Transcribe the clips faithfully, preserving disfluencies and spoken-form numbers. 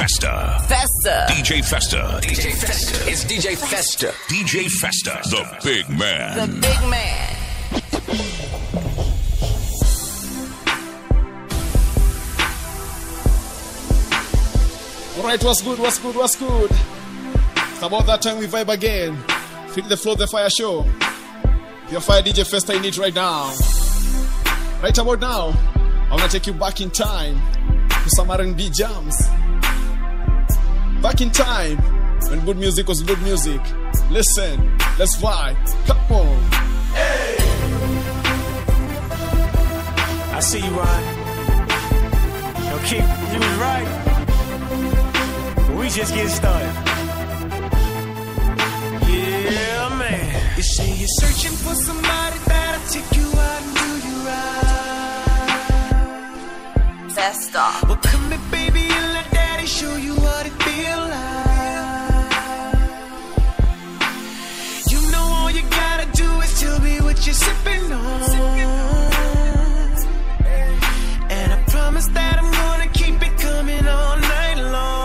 Festa. Festa. D J Festa. D J Festa. It's D J Festa. D J Festa. The big man. The big man. Alright, what's good, what's good, what's good? It's about that time we vibe again. Feel the flow, the fire show. Your fire D J Festa in it right now. Right about now, I wanna take you back in time to some R and B jams. Back in time when good music was good music. Listen, let's vibe. Come on. Hey! I see you, Ron. Yo, keep, you was right. We just getting started. Yeah, man. You say you're searching for somebody that'll take you out and do you right. Festa. Well, come here, baby, and let daddy show you what it feel like. You know all you gotta do is tell me what you're sipping on. And I promise that I'm gonna keep it coming all night long.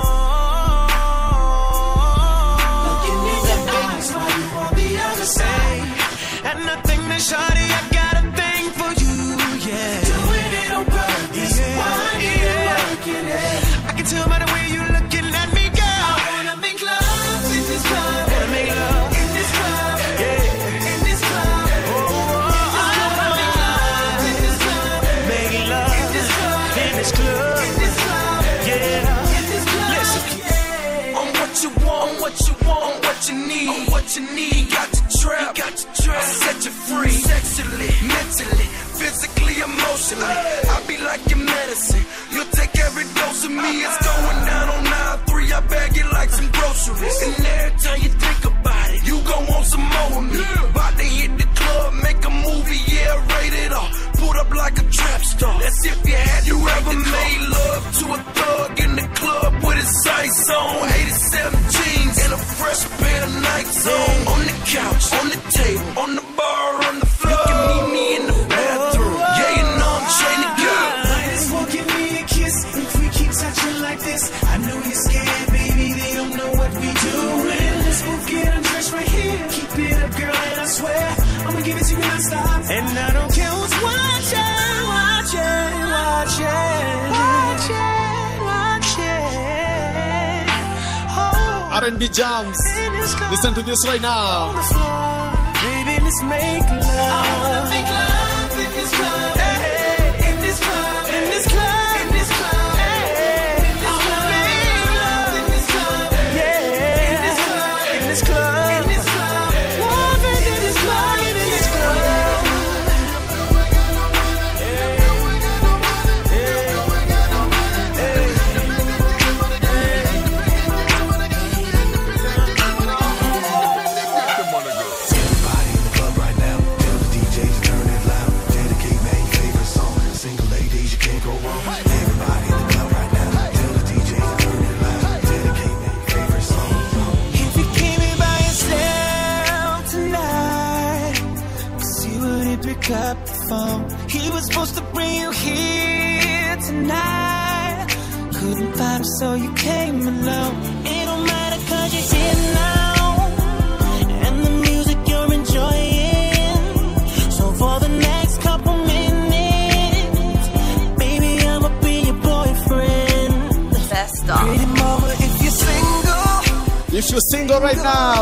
And nothing that shawty, I got a thing for you, yeah. Doing it on purpose, yeah. Why you working it? I can tell by the way you looking at me, girl. I wanna make love in this club. Wanna make love in this club, yeah. In this club, oh, oh, oh. I wanna make love in this club. Make love in this club, in this club, in this club, yeah. In this club, listen, yeah. On what you want, on what you want, on what you need, on what you need. Got to trap, got to trap, set you free, sexually, mentally, physically, emotionally. I'll be like your medicine. You'll take every dose of me. It's going down on nine three. I bag it like some groceries. And every time you think about it, you gon' want some more of me. About to hit the club, make a movie, yeah, rated R. Put up like a trap star. That's if you had you ever made love to a thug in the club with his sights on. eighty-seven jeans and a fresh pair of Nikes on. On the couch, on the table, on the bar, on the floor. You can meet me in the bathroom. Yeah, you know I'm trying to go. Might as well give me a kiss if we keep touching like this. I know you're scared, baby. They don't know what we doing. Let's both get undressed right here. Keep it up, girl, and I swear I'ma give it to you non-stop. And I don't care who's watching, watching, watching, watching, watching. Oh, R and B jams. Listen to this right now. Baby, let's make love. I wanna make love in this club. Hey, in this club, in this club, in this club. Hey, I wanna make love in this club. Yeah, in this club, in this club, in this club. Love in this club, in this club. Up the phone. He was supposed to bring you here tonight. Couldn't find him, so you came alone. It don't matter, cause you're here now, and the music you're enjoying. So for the next couple minutes, baby, I'ma be your boyfriend. Festa. Pretty mama, if you're single, If you're single right now,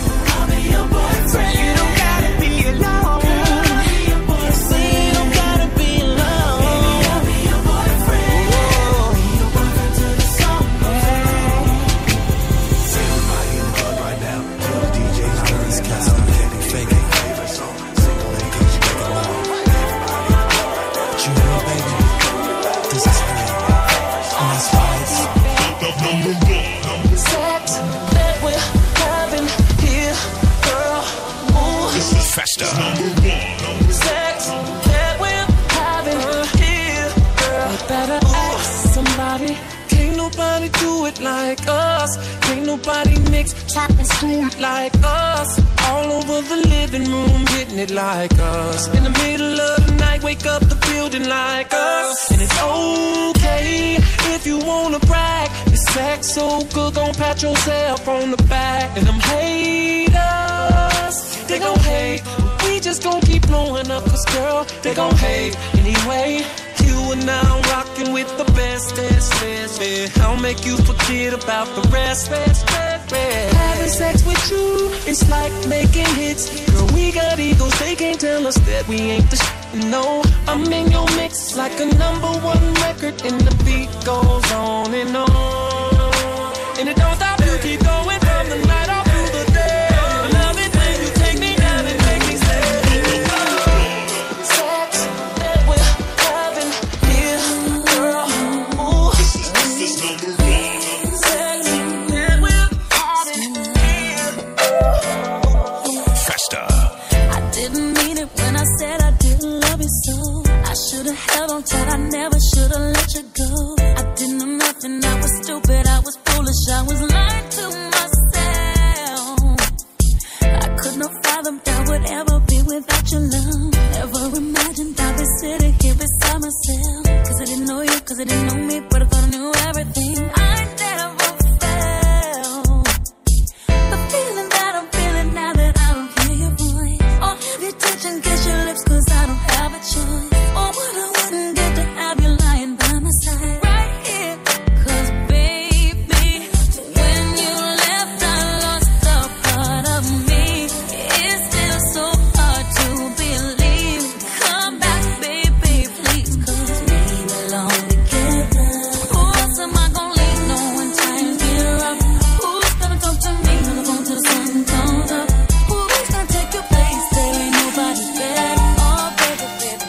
you don't gotta be alone. Festa. Sex that we're having here, girl. Better ask somebody. Can't nobody do it like us. Can't nobody mix, chop and screw like us. All over the living room, hitting it like us. In the middle of the night, wake up the building like us. And it's okay if you wanna brag. This sex so good, gon' pat yourself on the back. And them haters, they gon' hate. We just gon' keep blowing up, cause girl, they gon' hate anyway. You and now rocking with the best, best, best, best. I'll make you forget about the rest, rest, rest, rest. Having sex with you, it's like making hits. Girl, we got egos, they can't tell us that we ain't the shit. No, I'm in your mix like a number one record, and the beat goes on and on. And it don't stop, you keep going from the night all through the day. I love it when you take me down and make me say. Held on tight, I never should've let you go. I didn't know nothing, I was stupid, I was foolish, I was lying to myself. I could not fathom that would ever be without your love. Never imagined I'd be sitting here beside myself. Cause I didn't know you, cause I didn't know me, but I thought I knew everything. I never felt the feeling that I'm feeling now that I don't hear your voice. Or have you touch and kiss your lips, cause I don't have a choice. Oh, what I wouldn't give to have you lying by my side right here. Cause baby, when you left I lost a part of me. It's still so hard to believe. Come back baby, please, cause we belong together. Who else am I gonna leave? No one time get rough. Who's gonna talk to me on the phone till the sun comes up? Who's gonna take your place? There ain't nobody better. Oh baby, baby,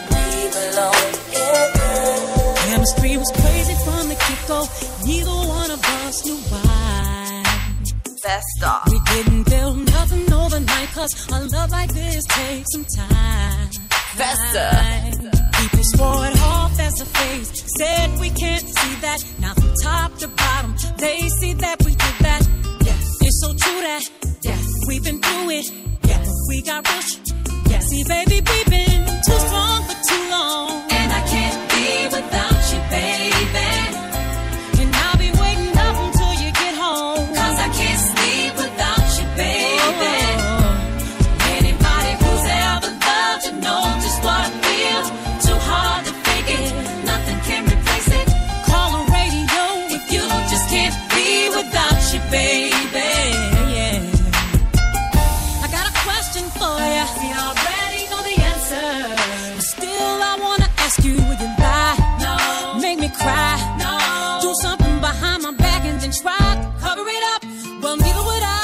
chemistry was crazy from the get-go. Neither one of us knew why. Festa. We didn't build nothing overnight, cause a love like this takes some time. Festa. People swore it off as a phase. Said we can't see that. Now from top to bottom, they see that we did that. Yes, it's so true that yes, we've been through it. Yes, we got rich. Yes, see baby, we've been too strong for too long. And I can't be without you, baby. And I'll be waiting up until you get home. Cause I can't sleep without you, baby. Oh. Anybody who's ever loved you knows just what I feel. Too hard to fake it, nothing can replace it. Call a radio if you just can't be without you, baby. Yeah. I got a question for ya. We already know the answer. But still I wanna ask you, would you lie? No. Make me cry? No. Do something behind my back and then try to cover it up? Well, neither would I,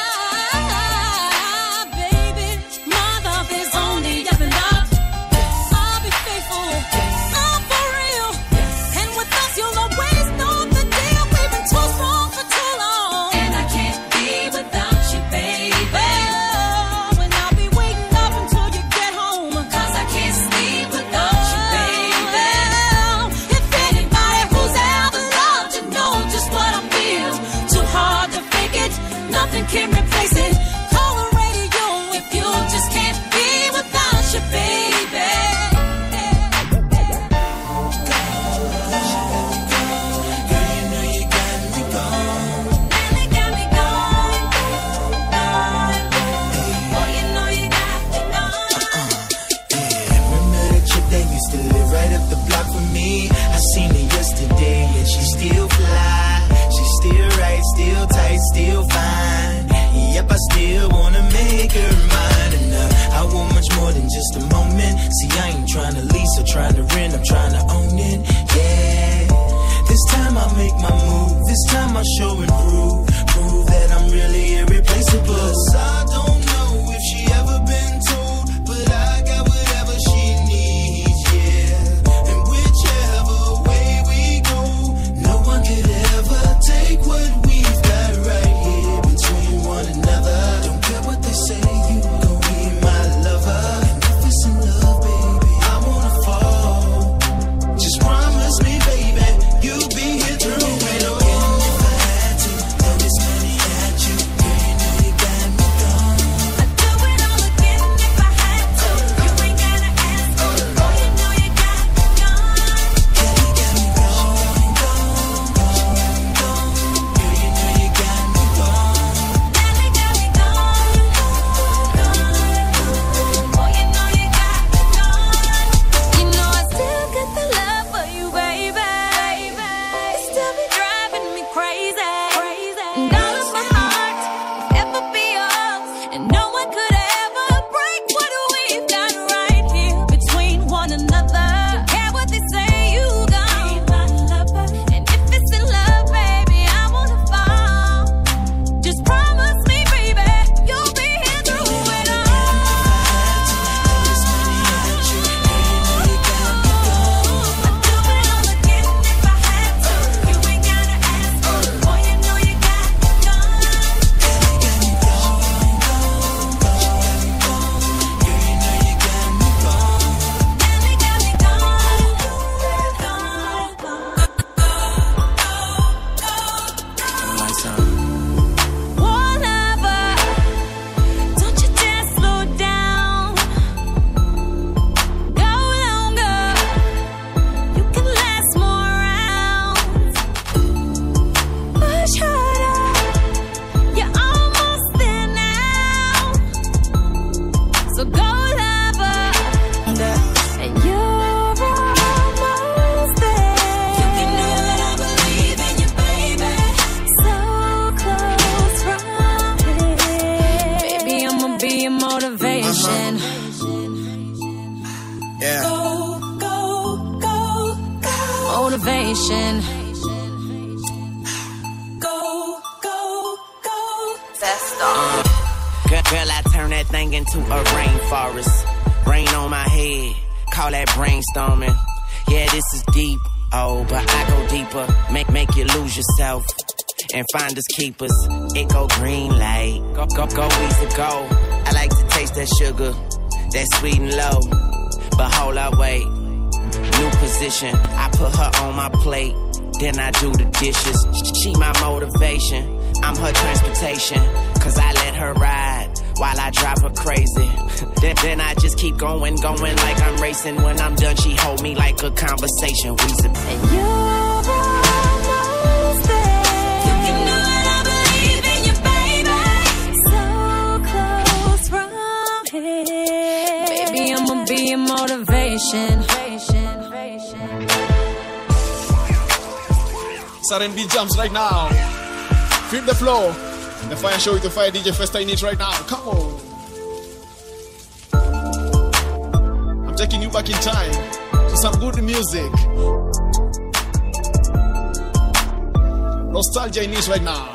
baby. My love is only up and up. I'll be faithful. I'm for real. And with us you'll always know the deal. We've been too strong for too long. And I can't be without you, baby. Oh, and I'll be waiting up until you motivation. Yeah. Go, go, go, go. Motivation. Go, go, go. Festa. Uh, girl, girl, I turn that thing into a rainforest. Rain on my head, call that brainstorming. Yeah, this is deep, oh, but I go deeper. Make make you lose yourself and find us keepers. It go green light, go go go easy go. I like to taste that sugar, that sweet and low. But hold up, wait, new position. I put her on my plate, then I do the dishes. She my motivation, I'm her transportation. Cause I let her ride while I drive her crazy. then, then I just keep going, going like I'm racing. When I'm done, she hold me like a conversation. We sip. And you're almost there. You know that I believe in you, baby. So close from here. Baby, I'ma be your motivation. R and B jumps right now. Feel the flow. The Fire Show with the Fire D J Festa in it right now. Come on. I'm taking you back in time to some good music. Nostalgia in it right now.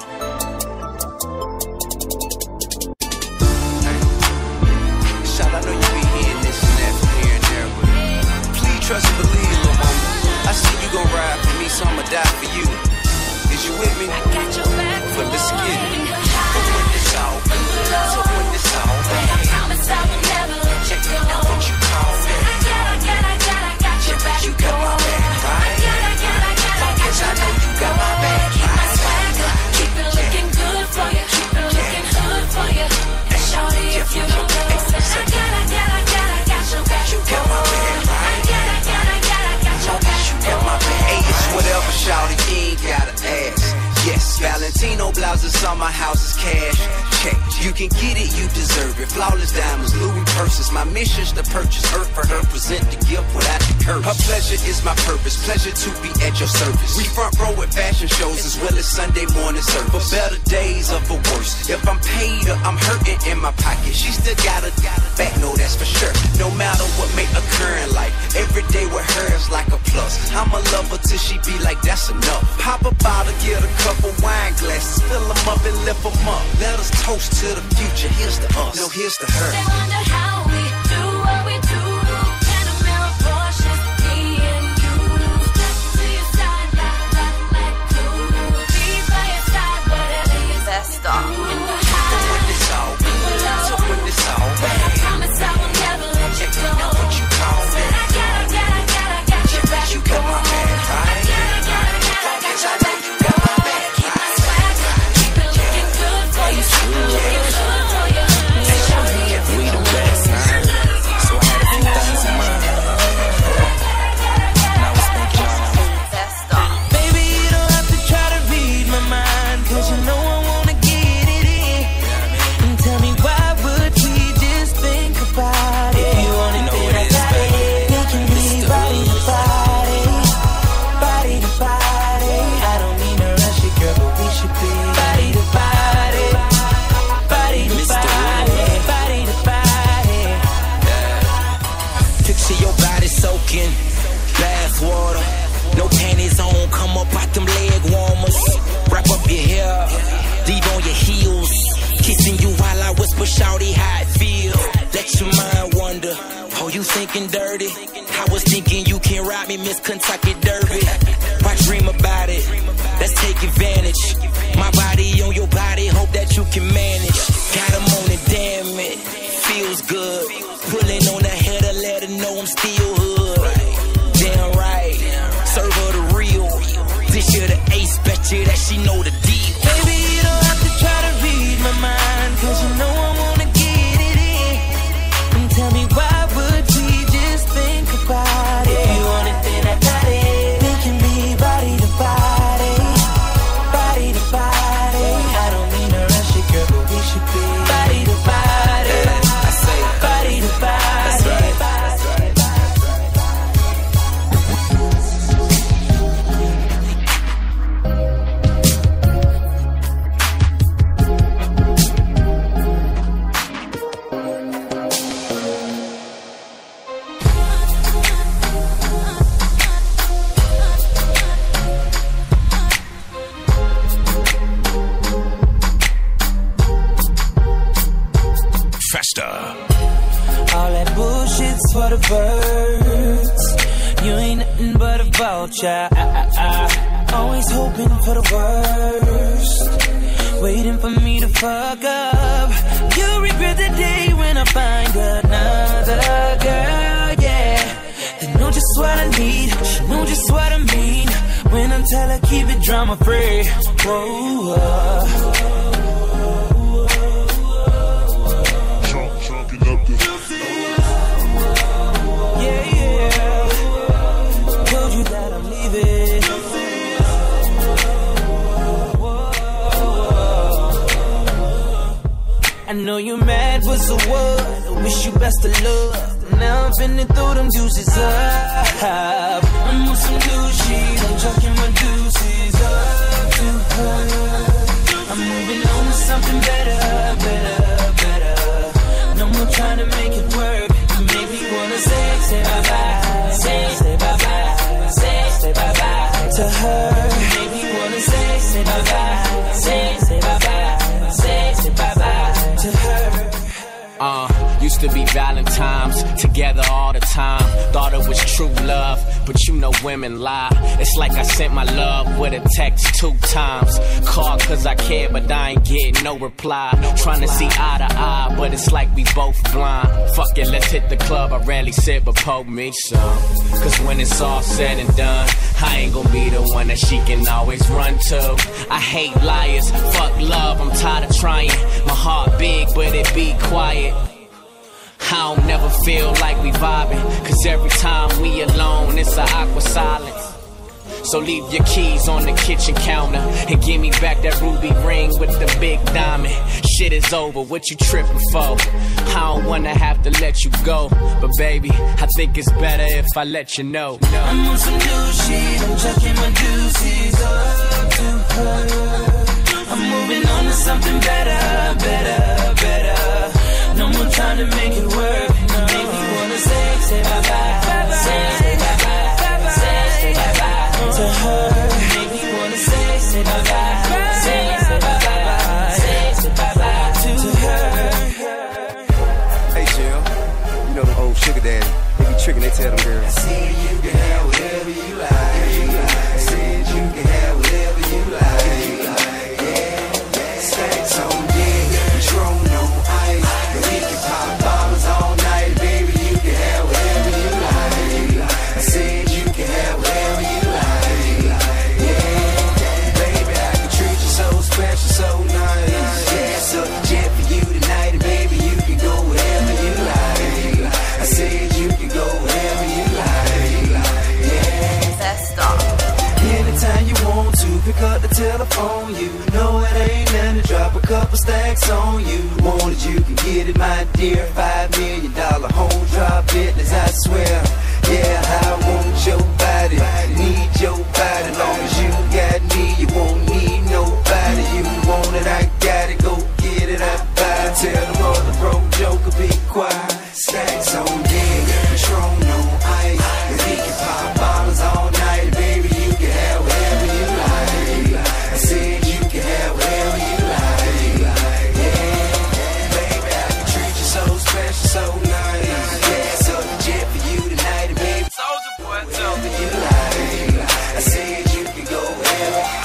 Shout, I know you be hearing this and that from here and there, but please trust and believe, little mama. I see you gon' ride for me, so I'ma die for you. Is you with me? I got your back. But let's get it. But when this all, so when this all, I promise I will never let you go. Now won't you call me? I got, I got, I got, I got your back. You got my back, right? I got, I got, I got, I got your I know you got my back, Keep my right? swagger, keep it looking good for you, keep it looking hood for you. And shorty, if you don't know, I got, I got, I got, I got your back. You got my back, right? I got, I got, I got, I got your back. You got my back. Hey, it's whatever, shawty, you ain't gotta ask. Yes, Valentino blouses on my house is cash. Check, you can get it, you deserve it. Flawless diamonds, Louis purses. My mission's to purchase earth for her, present the gift without the curse. Her pleasure is my purpose, pleasure to be at your service. We front row at fashion shows as well as Sunday morning service. For better days or for worse. If I'm paid or I'm hurting in my pocket, she still got a back, no, that's for sure. No matter what may occur in life, every day with her is like a plus. I'm a lover till she be like, that's enough. Pop a bottle, get a cup of wine glasses, fill them up and lift them up. Let us toast to the future. Here's to us, no, here's to her. They wonder how we do what we do. Panamera Porsches, me and you. Step to your side, like, like, like glue. Be by your side, whatever you Festa. in the high, So when it's all, in the low. so when it's all, I promise I will never let you go. now won't you call me? I got, I got, I got, I got your back. You got my back, right? I got, I got, I got, I got your back. You got my back, Keep my swagger, keep it looking good for you, keep it looking good for you. And shorty, if you We the don't best, huh? So I had a few things in mind. Now I was thinking on Festa. Baby, you don't have to try to read my mind, cause you know I wanna get it in. And tell me why would we just think about it? If you want it, then I got it. We can be body to body, body to body. I don't mean to rush it, girl, but we should be body to body, body to body, body to body. Picture your body soaking, bath water. No panties on, come up out them leg warmers. Wrap up your hair, leave on your heels. Kissing you while I whisper, shawty, how it feel. Let your mind wander. Oh, you thinking dirty? I was thinking you can ride me, Miss Kentucky Derby. Why dream about it? Let's take advantage. My body on your body, hope that you can manage. Got 'em on it, damn it, feels good. Pulling on the header, let her know I'm still hood. Damn right, serve her the real. This year the ace, bet you that she know the deal. Baby, you don't have to try to read my mind, cause you know I wanna get it in. And tell me why would we just think about it? If you want it, then I got it. We can be body to body, body to body. I don't mean to rush it, girl, but we should be body to body, I say, body to body. that's right. Festa. All that bullshit's for the birds. You ain't nothing but a vulture. I, I, I. Always hoping for the worst, waiting for me to fuck up. You'll regret the day when I find another girl, yeah. They know just what I need, she know just what I mean. When I tell her keep it drama free. Whoa, uh. Yeah, yeah. Told you that I'm leaving. I know you're mad, what's the word? I wish you best of luck. Now I'm finna throw them juices up. I'm on some new shit, I'm chucking my deuces up to her. I'm moving on to something better, better, better. No more trying to make it work. You make me wanna say, say bye-bye, say, say bye-bye, say, say bye-bye to her. You make me wanna say, say bye-bye, say, say bye-bye, say, say bye-bye to her. Uh, used to be Valentine's, together all the time. Thought it was true love, but you know women lie. It's like I sent my love with a text two times. Called cause I care, but I ain't getting no reply. Trying to see eye to eye, but it's like we both blind. Fuck it, let's hit the club. I rarely sit, but poke me some. Cause when it's all said and done, I ain't gon' be the one that she can always run to. I hate liars, fuck love, I'm tired of trying. My heart big, but it be quiet. I don't never feel like we vibing, cause every time we alone, it's an awkward silence. So leave your keys on the kitchen counter and give me back that ruby ring with the big diamond. Shit is over, what you tripping for? I don't wanna have to let you go, but baby, I think it's better if I let you know. No. I'm on some new shit, I'm chucking my deuces up to her. I'm moving on to something better, better, better. No more trying to make it work. No. Make me wanna say, say bye-bye, say, say bye-bye, say, say bye-bye to her. Make me wanna say, say bye-bye, say, say bye-bye, say, say bye-bye to her. Hey Jill, you know them old sugar daddy, they be tricking, they tell them girls, I said you can have whatever you like. I said you can have whatever you like. Yeah, stacks on deck, Patron on ice. We can pop bottles all night, baby, you can have whatever you like. I said you can have whatever you like. Yeah, baby, I can treat you so special, so nice. Yeah, so jet for you tonight, and baby, you can go wherever you like. I said you can go wherever you like. Yeah, Festa. anytime you want to, pick up the telephone. You know it ain't nothing to drop a couple stacks on you. Want it, you can get it, my dear. Five million dollar home drop business, I swear. Yeah, I want your body, need your body. Long as you got me, you won't need nobody. You want it, I got it, go get it, I buy it. Tell the mother broke joker, be quiet. Stacks on deck, Patron on ice. And we can pop bottles all night, baby, you can have whatever you like. I said you can have whatever you like. Yeah, baby, I can treat you so special, so nice. Yeah, so the jet for you tonight, and baby, Soulja Boy, tell me you like. I said you can go wherever you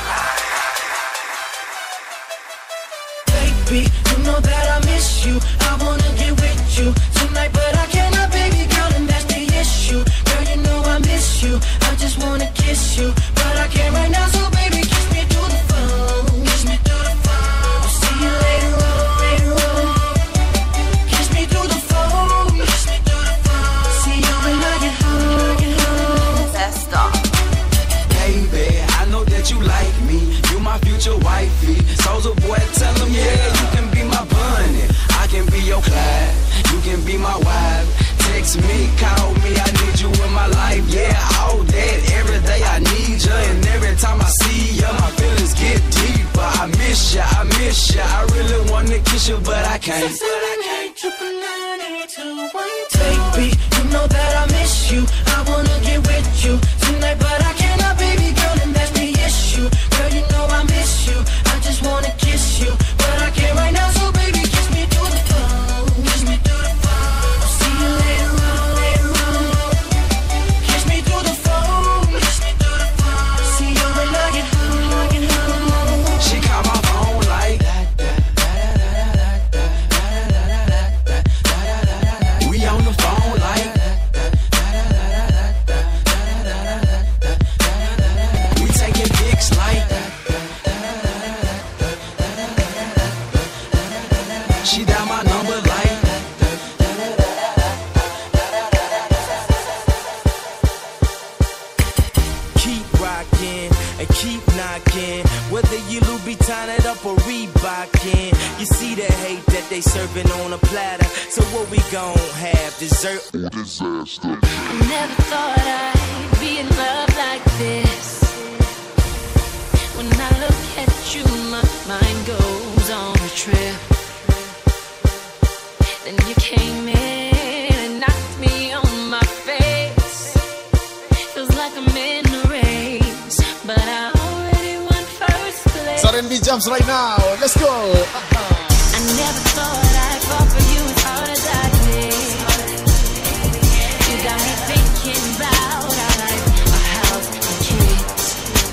like. Baby, you know that I miss you. I wanna get with you tonight, but I cannot, baby girl, and that's the issue. Girl, you know I miss you. I just wanna kiss you, but I can't right now. So baby, kiss me through the phone. Kiss me through the phone. I'll see you later on, later on. Kiss me through the phone. Kiss me through the phone. See you when I get home. Get home. Festa. Baby, I know that you like me. You my future wifey. Soulja Boy, tell them, yeah, you can be my bunny. I can be your Clyde. You can be my wife. Text me, call me, I need you in my life. Yeah, all that, every day I need you. And every time I see you, my feelings get deeper. I miss you, I miss you. I really wanna kiss you, but I can't. Baby, you know that I miss you. I wanna get with you tonight, but I cannot, baby girl, and that's the issue. Girl, you know I miss you. I just wanna kiss you, but I can't right now. So baby, kiss me through the phone. Kiss me they serving on a platter. So what we gon' have, dessert or disaster? I never thought I'd be in love like this. When I look at you, my mind goes on a trip. Then you came in and knocked me on my face. Feels like I'm in a race, but I already won first place. R and B jumps right now. Let's go. I never thought I'd fall for you as hard as I did. You got me thinking about our life, our house, and kids.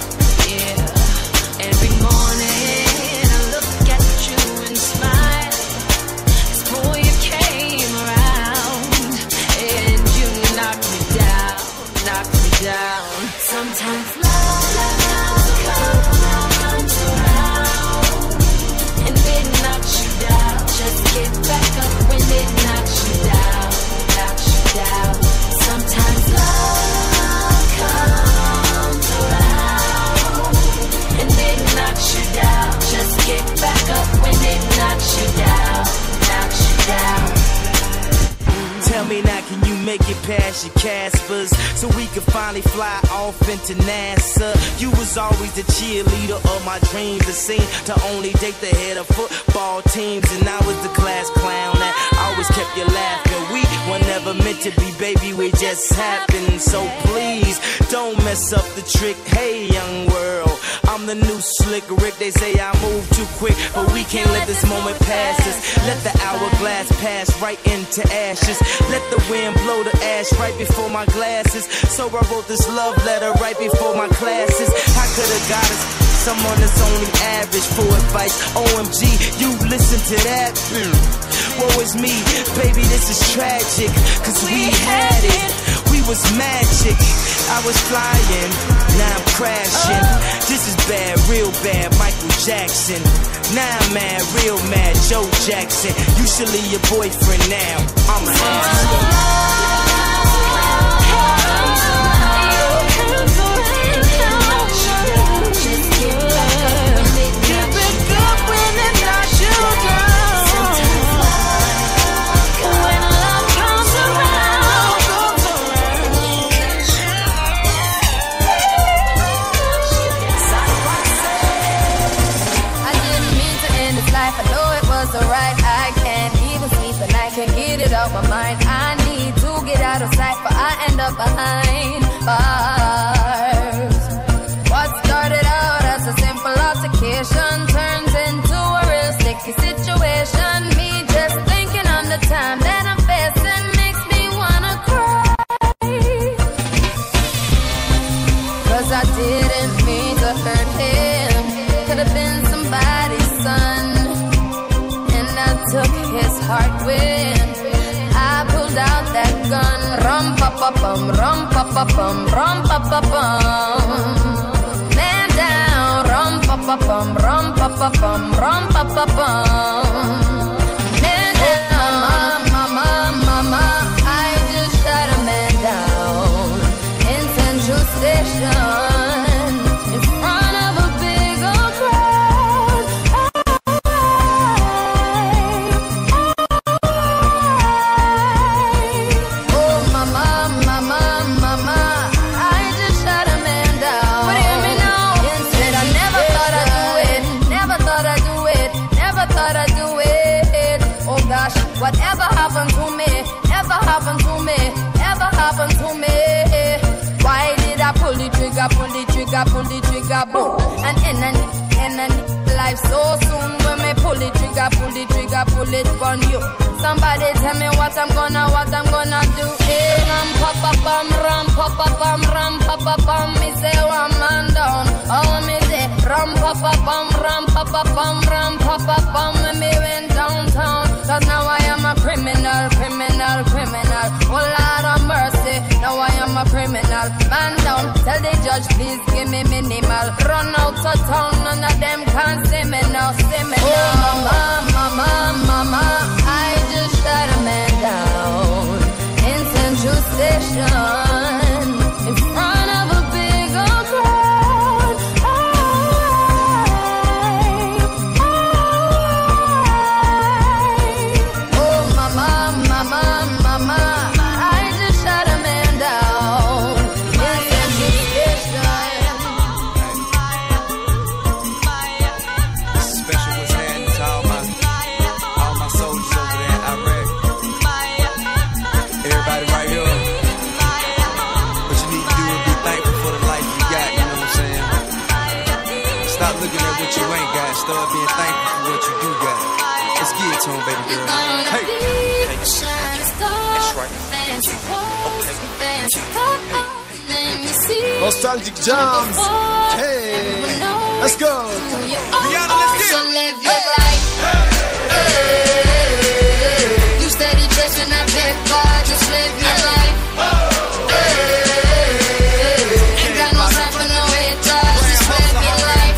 Yeah. Every morning I look at you and smile. Before you came around, and you knocked me down, knocked me down. Sometimes love, love comes around, and it knocks you down. Just get back up when it knocks you down, knocks you down. Sometimes love comes around, and it knocks you down. Just get back up when it knocks you down, knocks you down. Tell me now, can you make it past your Caspers so we can finally fly off into NASA? You was always the cheerleader of my dreams, the scene to only date the head of football teams, and I was the class clown that always kept you laughing. We were never meant to be, baby, we just happened. So please don't mess up the trick. Hey, young world, I'm the new slick Rick. They say I move too quick, but we can't let this moment pass us. Let the hourglass pass right into ashes. Let the wind blow the ash right before my glasses. So I wrote this love letter right before my classes. I could've got us someone that's only average for advice. O M G, you listen to that? Woe is me, baby, this is tragic. Cause we had it, we was magic. I was flying, now I'm crashing. This is bad, real bad, Michael Jackson. Now I'm mad, real mad, Joe Jackson. You should leave your boyfriend now, I'm a hamster. Get it out my mind. I need to get out of sight, but I end up behind bars. What started out as a simple altercation turns into a real sticky situation. Me just thinking on the time that I'm facing makes me wanna cry. Cause I didn't mean to hurt him. Could have been somebody's son, and I took his heart with. Out that gun, rum pa pa bum, rum pa pa bum, rum pa pa bum. Man down, rum pa pa bum, rum pa pa bum, rum pa pa bum. Man down, mama, mama, I just shot a man down in Central Station in front of a big old crowd. Whatever happened to me, ever happened to me, ever happened to me. Why did I pull the trigger, pull the trigger, pull the trigger, boom? And in a, in a life so soon, when me pull the trigger, pull the trigger, pull it on you. Somebody tell me what I'm gonna, what I'm gonna do. Hey, ram pa pa bum, ram pa pa bum, ram pa pa bum. Me say one man down, oh me say ram pa pa bum, ram pa pa bum, ram pa pa bum. And me went downtown. Cause now I am a criminal, criminal, criminal. Oh Lord of mercy, now I am a criminal. Man down, tell the judge please give me minimal. Run out of town, none of them can see me now, see me now. Oh mama, mama, mama, I just shot a man down in Central Station in front of a big old crowd. I, I, start being thankful for what you do got. Let's get it to him, baby girl. Hey, hey. That's right. Okay. Nostalgic jams. Hey, let's go. Rihanna, let's get it. Hey. Hey. You steady dressing that big bar, just live your life. Hey. Ain't got no time for no haters, just live your life.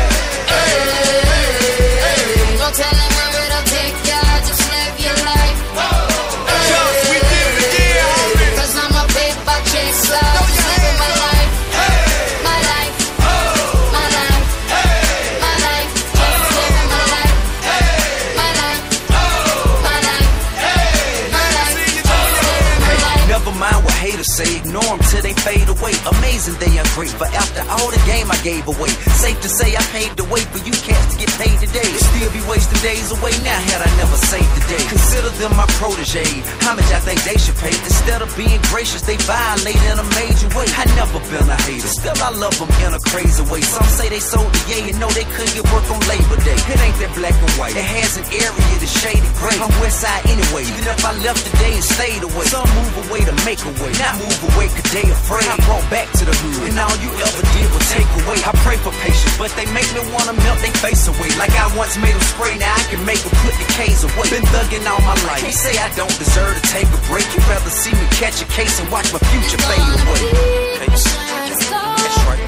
Hey. Don't tell them where it'll take ya, just live your life. Hey. Cause I'm a paper chaser, just living my life. My life, my life, my life, just living my life. My life, my life, my life, just living my life. Never mind what haters say, ignore them till they fade away. Amazing they are great, but after all the game I gave away, safe to say I paved the way for you cats to get paid today. Still be wasting days away now had I never saved the day. Consider them my protege, how much I think they should pay. Instead of being gracious, they violate in a major way. I never been a hater, still I love them in a crazy way. Some say they sold the yay and know they couldn't get work on Labor Day. It ain't that black and white, it has an area that's shaded gray. I'm west side anyway, even if I left today and stayed away. Some move away to make a way, not move away cause they afraid. I brought back to the hood, and all you ever did was take away. I pray for patience, but they make me wanna melt their face away. Like I once made them spray, now I can make them put the K's away. Been thugging all my life, they say I don't deserve to take a break. You'd rather see me catch a case and watch my future fade away. Okay. That's right.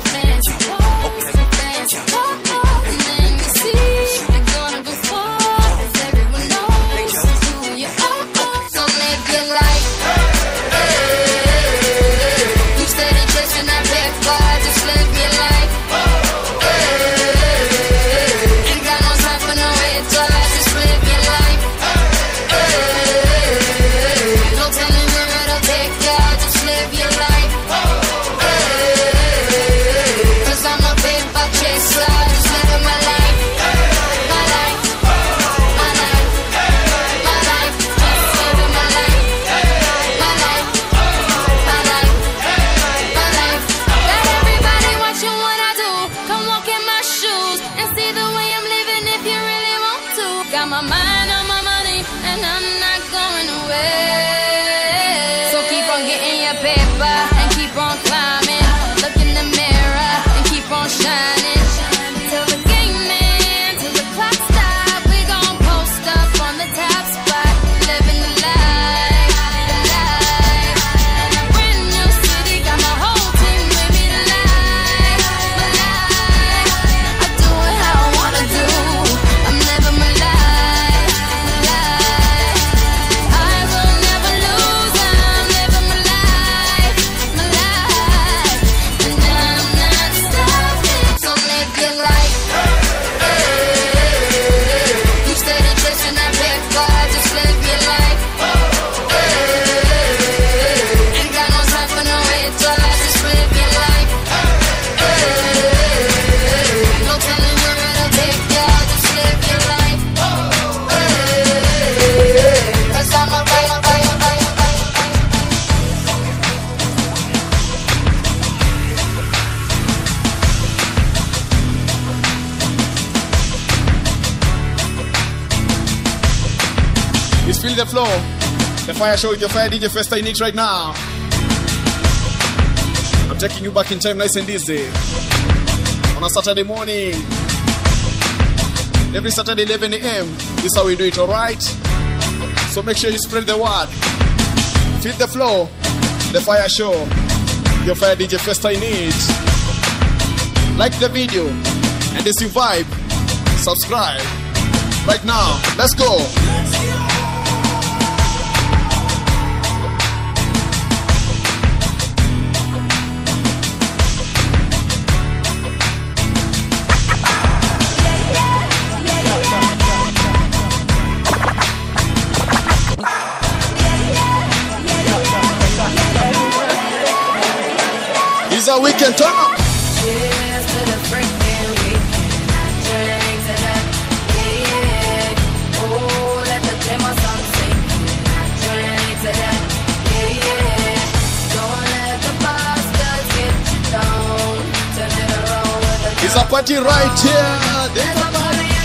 Feel the flow. The fire show with your fire D J Festa in it right now. I'm taking you back in time nice and easy. On a Saturday morning. Every Saturday eleven a m This is how we do it, alright? So make sure you spread the word. Feel the flow. The fire show. Your fire D J Festa in it. Like the video. And as you vibe, subscribe. Right now. Let's go. It's a weekend turn up. Cheers to the freaking weekend. Drink to that, yeah. Oh, let the demo song sing. Drink to that, yeah. Don't let the bastards get you down. Turn it around with the It's a party right here. There's a party.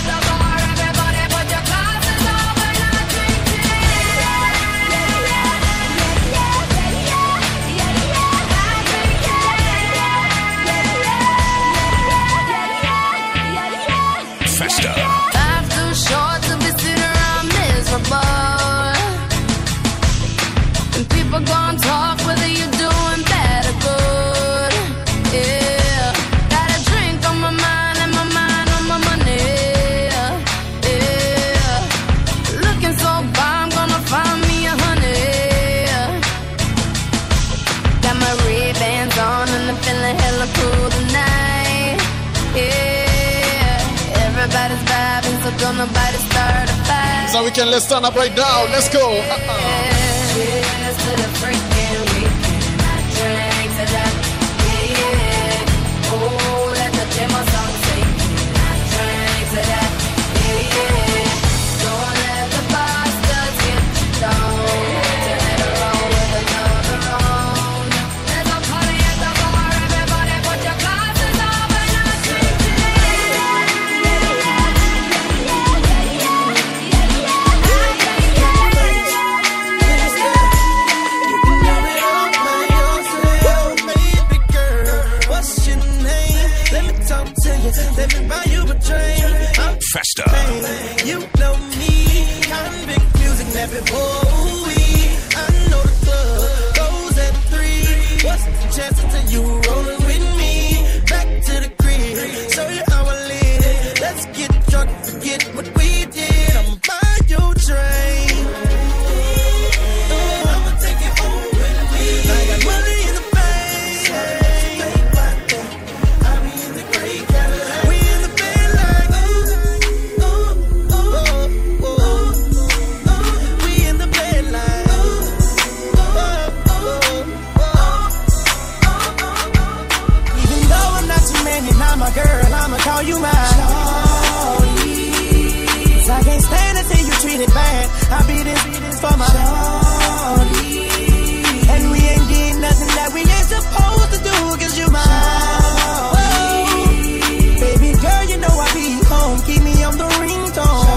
people gonna talk whether you're doing bad or good. Yeah, got a drink on my mind and my mind on my money. Yeah, looking so far, I'm gonna find me a honey. Got my Ray-Bans on and I'm feeling hella cool tonight. Yeah, everybody's vibing, so don't nobody start a fight. So we can let's stand up right now. Let's go. Uh-uh. Cheers to the freaking weekend. I drank to that. Yeah, yeah. Oh, let the demo song sing. I drank to that. Yeah, yeah. Don't let the bastards get you down. Turn it around with another round. There's a party at the bar. Everybody put your glasses up and I drink to let me buy you a drink. I'm Festa. You know me, convict music, never boy. I know the club goes at three. What's the chance until you rolling with me? Back to the crib, show you how I live. Let's get drunk, forget what we did. I'ma buy you a drink. Oh, I'ma take it home with me. I got money in the bank. I be in the great Cadillac. We in the bed like ooh, ooh, ooh, ooh, ooh. We in the bed like ooh, ooh, ooh, ooh. Even though I'm not your man, you're not my girl, I'ma call you mine. Cause I can't stand it till you treat it bad. I be this, be this for my shorty. And we ain't did nothing that we ain't supposed to do, cause you mine. Baby girl, you know I be home, keep me on the ringtone.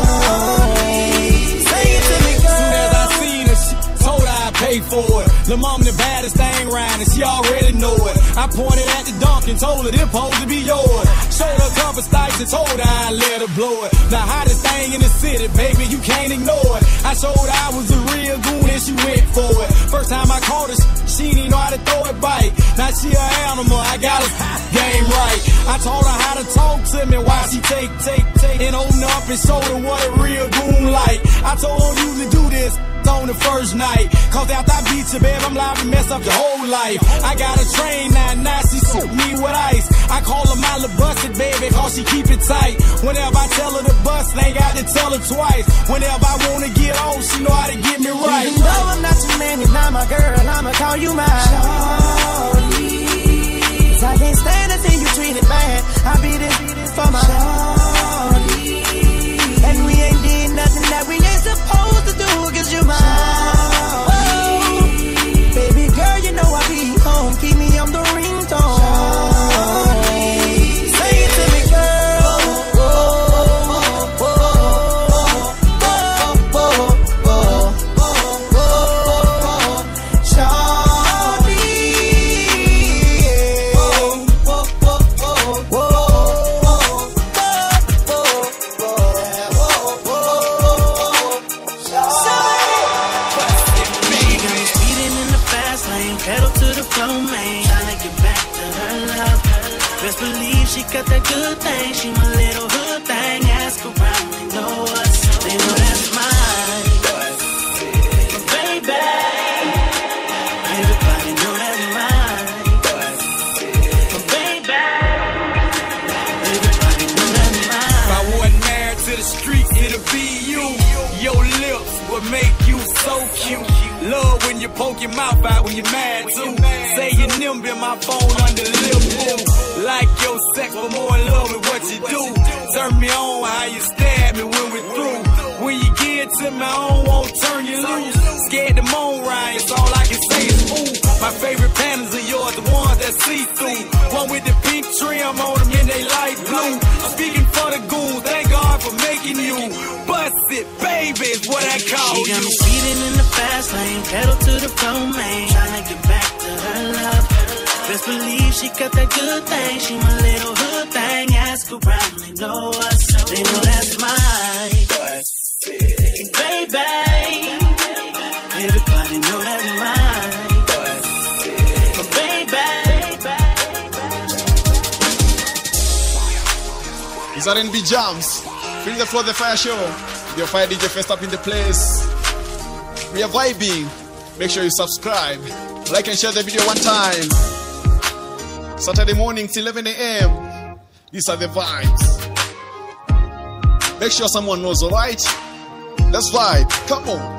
Say it to me, girl. Soon as I seen her, she told her I paid for it. The mom the baddest thing round and she already know it. I pointed at the dunk and told her this supposed to be yours. Showed her a couple stipes and told her I let her blow it. The hottest thing in the city, baby, you can't ignore it. I showed her I was a real goon and she went for it. First time I caught her, she didn't know how to throw it bite. Now she an animal, I got her game right. I taught her how to talk to me while she take, take, take, and open up and show her what a real goon like. I told her usually do this on the first night, cause after I beat you, babe, I'm liable to mess up your whole life. I got a train now, now she suit me with ice. I call her my little busted baby, cause she keep it tight. Whenever I tell her to bust, ain't got to tell her twice. Whenever I wanna get on, she know how to get me right. Even though I'm not your man, you're not my girl, I'ma call you mine. Cause I can't stand it till you treat it bad. I be this, be this for my shorty. And we ain't did nothing that we ain't supposed to do, cause you mine. Oh, baby girl, you know I be home, keep me on the ringtone. Say it to me, girl. Oh, oh, oh, oh, oh, oh, oh, oh, shawty. Oh, oh, oh, oh, oh, best believe she got that good thing. She my little hood thing. Ask around, they know us. They know that's mine. Baby, everybody know that's mine. Baby, everybody know that's mine. If I wasn't married to the streets, it'll be you. Your lips would make you so cute. Love when you poke your mouth out when you're mad too. Say your nimble in my phone under lip boom. Like your sex, but more in love with what you do. Turn me on how you stab me when we're through. When you get to me, I don't want to turn you loose. Scared to moan right, so all I can say is ooh. My favorite patterns are yours, the ones that see through. One with the pink trim on them and they light blue. I'm speaking for the goons, thank God for making you. Bust it, baby, is what I call you. She got me speeding in the fast lane, pedal to the floor, man. Tryna get back to her love. Best believe she got that good thing. She my little hood thing. Ask around, they know us. They know that's mine. Baby, everybody know that's mine. These are N B jams. Feel the flow, the fire show. Your fire D J Fest up in the place. We are vibing. Make sure you subscribe, like and share the video one time. Saturday morning till eleven a.m. These are the vibes. Make sure someone knows, alright? Let's vibe. Come on.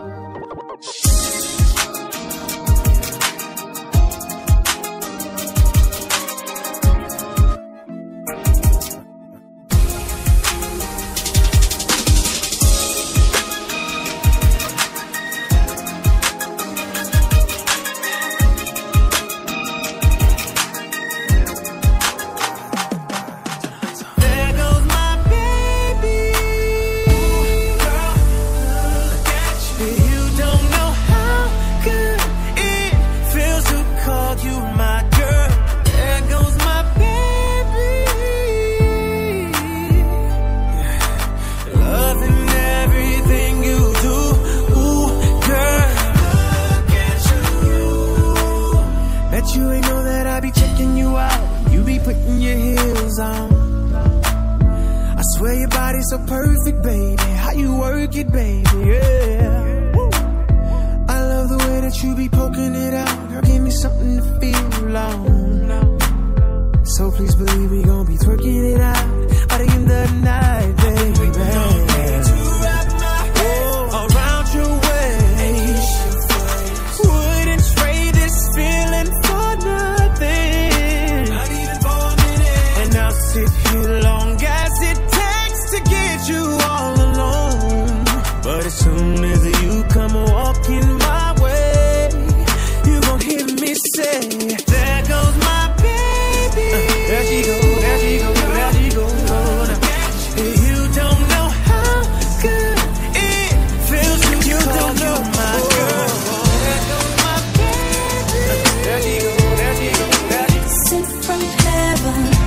So perfect, baby. How you work it, baby? Yeah. Woo. I love the way that you be poking it out. Girl, give me something to feel on. So please believe we gon' be twerking it out by the end of the night, baby. Oh, around your waist. Wouldn't trade this feeling for nothing. Not even for a minute. And I'll sit here long as it to get you all alone. But as soon as you come walking my way, you gon' hear me say, there goes my baby. Uh, there she go, there she go, there she go. You don't know how good it feels to you don't know my girl. There goes my baby. Uh, there she go, there she go, there she go. Sent from heaven.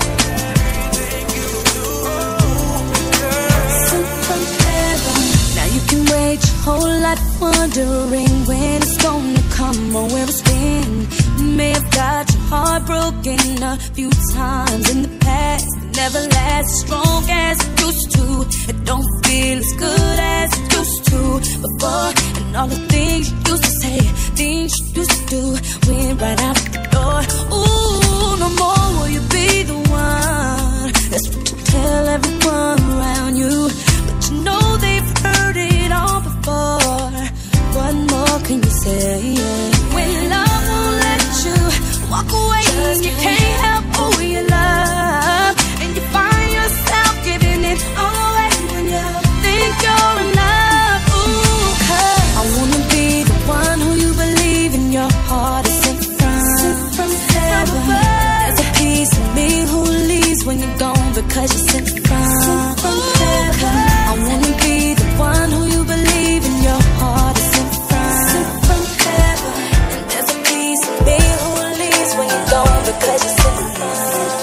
Wait your whole life wondering when it's gonna come or where it's been. You may have got your heart broken a few times in the past. It never lasts as strong as it used to. It don't feel as good as it used to before. And all the things you used to say, things you used to do, went right out the door. Ooh, no more will you be the one. That's what you tell everyone around you. But you know they've heard it all before. What more can you say? When love won't let you walk away, you can't help who you love, and you find yourself giving it all away when you think you're enough. Ooh, 'cause I wanna be the one who you believe in your heart is sent from, sent from heaven. There's a piece of me who leaves when you're gone because you're sent from, sent from heaven. I wanna be the one who you believe in your heart is sent from, sent from heaven. And there's a piece of me who leaves when you're gone because you're sent from.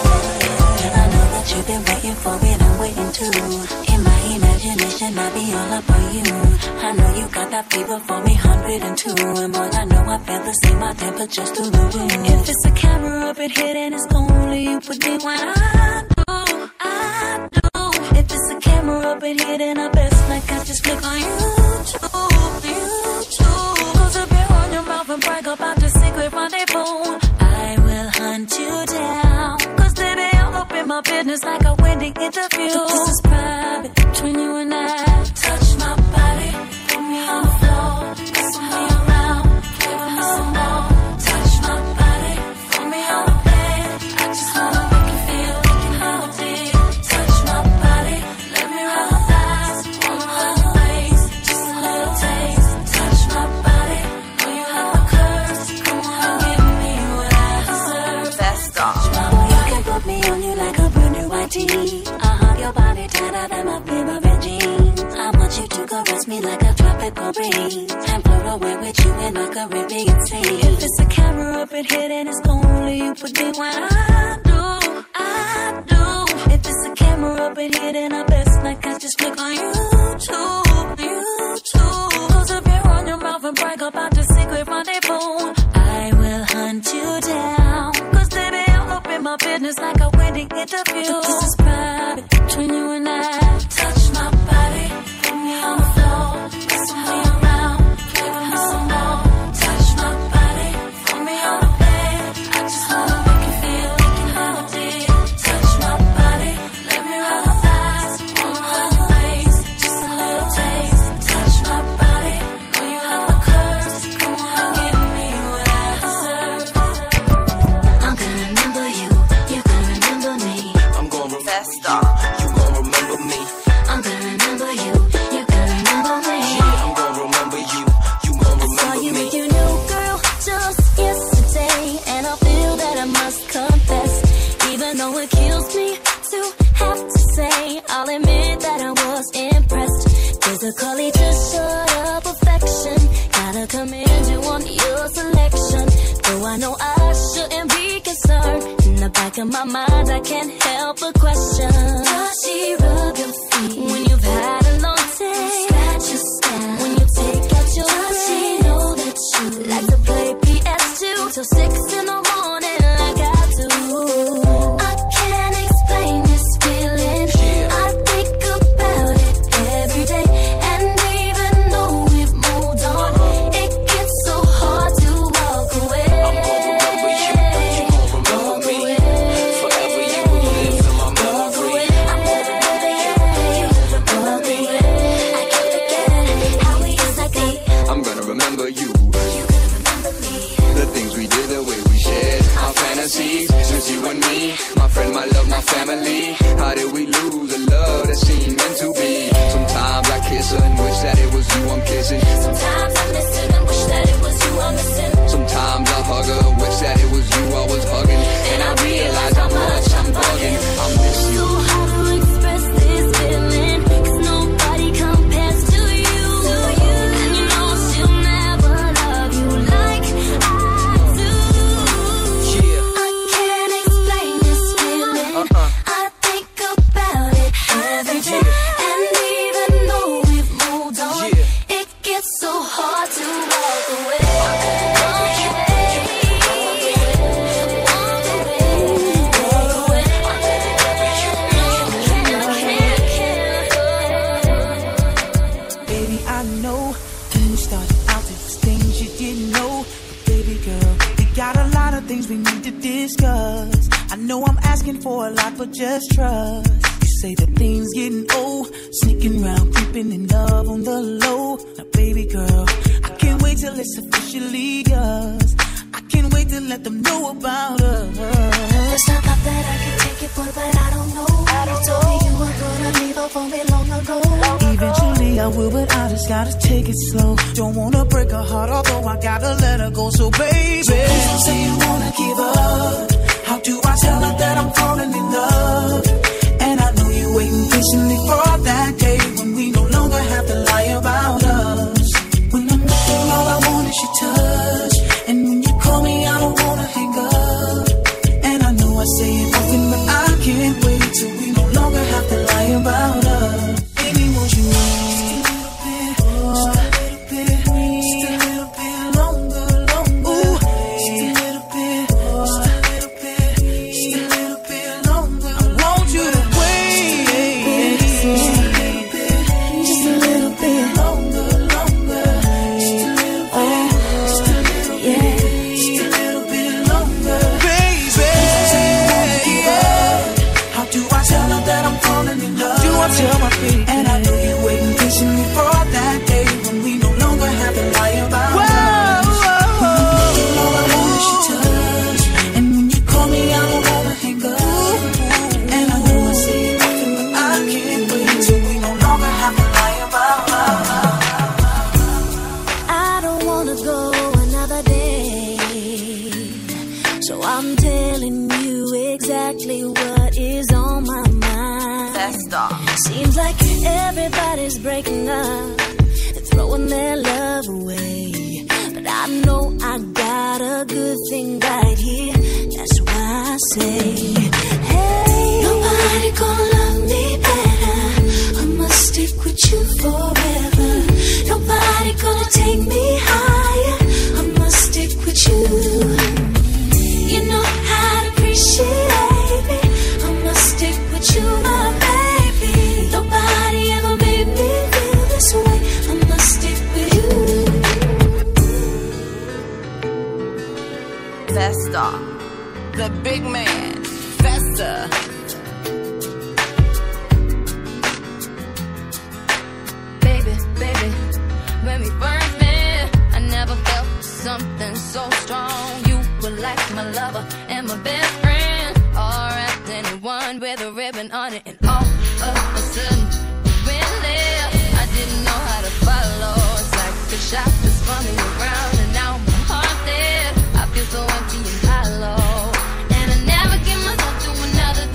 And I know that you've been waiting for it, I'm waiting too. In my imagination, I'll be all up on you. I know you got that fever for me, one hundred and two. And boy, I know I feel the same, my temperature's through the roof. If it's a camera up it hit and it's only you put me when I do, I do. If it's a camera up in here, then I best like I just click on YouTube, YouTube. Close up your on your mouth and brag about the secret rendezvous. I will hunt you down, 'cause baby, I'll open my business like a Wendy interview. But this is private between you and I. Touch my body, put me on the floor, kiss me around, give me some more. Touch my body, put me on the bed. I just wanna make you feel like you know it. Touch my body, let me rub my thighs, one more place, just a little taste. Touch my body, know you have a curse. Come on, give me what I deserve. Best off. You can put me on you like a brand new white tee. I hug your body tighter than my favorite jeans. I want you to caress me like a tropical breeze and float away with you in a Caribbean sea. If it's a camera up in here, then it's only you put me when I do, I do. If it's a camera up in here, then I best like I just click on YouTube, YouTube. Close up your on your mouth and brag about the secret rendezvous. I will hunt you down, 'cause baby, I'll open my business like a Wendy interview. This is private Now it kills me to have to say, I'll admit that I was impressed. Physically just short of perfection. Gotta commend you on your selection. Though I know I shouldn't be concerned, in the back of my mind I can't help but question. Does she rub your feet when you've had a long day? Scratch your scalp when you take out your Does brain? She know that you like to play P S two till six in the morning like I do? I can't explain this feeling. I think about it every day, and even though we've moved on, it gets so hard to walk away. I'm gonna remember you, you gon' remember me. Forever you will live in my memory. I'm gonna remember you, you remember me. I can't forget how we used to be. I'm gonna remember you. You gonna remember me. The things we did, the way we shared our fantasies, just you and me, my friend, my love, my family. How did we lose a love that seemed meant to be? Sometimes I kiss her and wish that it was you I'm kissing. Sometimes I miss it and wish that it was you I'm missing. Sometimes I hug her and wish that it was you I was hugging. And I realize how much I'm bugging. I miss you. So how to express this feeling? 'Cause nobody compares to you. And you know she'll never love you like I do. I can't explain this feeling. I think about it every day, and even though we've moved on, it gets so hard to walk away. Baby, I know when you started out, there was things you didn't know. But baby girl, we got a lot of things we need to discuss. I know I'm asking for a lot, but just trust. You say that things getting old, sneaking around, creeping in love on the low. Now baby girl, I can't wait till it's officially yours. I can't wait to let them know about us. First I thought that I could take it, boy, but I don't know. You told me you were gonna leave up on me long ago. Eventually I will, but I just gotta take it slow. Don't wanna break her heart, although I gotta let her go. So baby, so please don't say you wanna give up. How do I tell her that I'm falling in love? And I know you're waiting patiently for that day when we no longer have to lie about us. When I'm looking, all I want is your touch. And when you call me, I don't wanna hang up. And I know I say it often, but I can't wait till we no longer have to lie about us. Baby, won't you wait just a little bit, just a little bit longer, longer. Ooh, just a little bit, just a little bit, just a little bit longer. I want you to wait just a little bit, just a little bit longer, longer. Just a little bit, just a little bit, just a little bit longer, baby. How do I tell her that I'm falling in love? Do I tell my baby? And I know you're waiting patiently for that day when we no longer have to lie about us. When all I want is your touch, and when you call me, I don't wanna hang up. And I know I say it often, but I can't wait till we no longer have to lie about us. I don't wanna go another day, so I'm telling you exactly what is on my mind. Festa. Seems like everybody's breaking up and throwing their love away, but I know I got a good thing right here. That's why I say, hey, nobody gonna love me better. I must stick with you forever. Nobody gonna take me higher. I must stick with you. You know how to appreciate me. I must stick with you, my baby. Nobody ever made me feel this way. I must stick with you. Festa. The big man. Festa. Baby, baby, when we first met, I never felt something so strong. You were like my lover and my best friend, all wrapped in one with a ribbon on it. And all of a sudden, we went left. I didn't know how to follow. It's like the shop is spun me around, and now my heart's there. I feel so empty and hollow, and I never give myself to another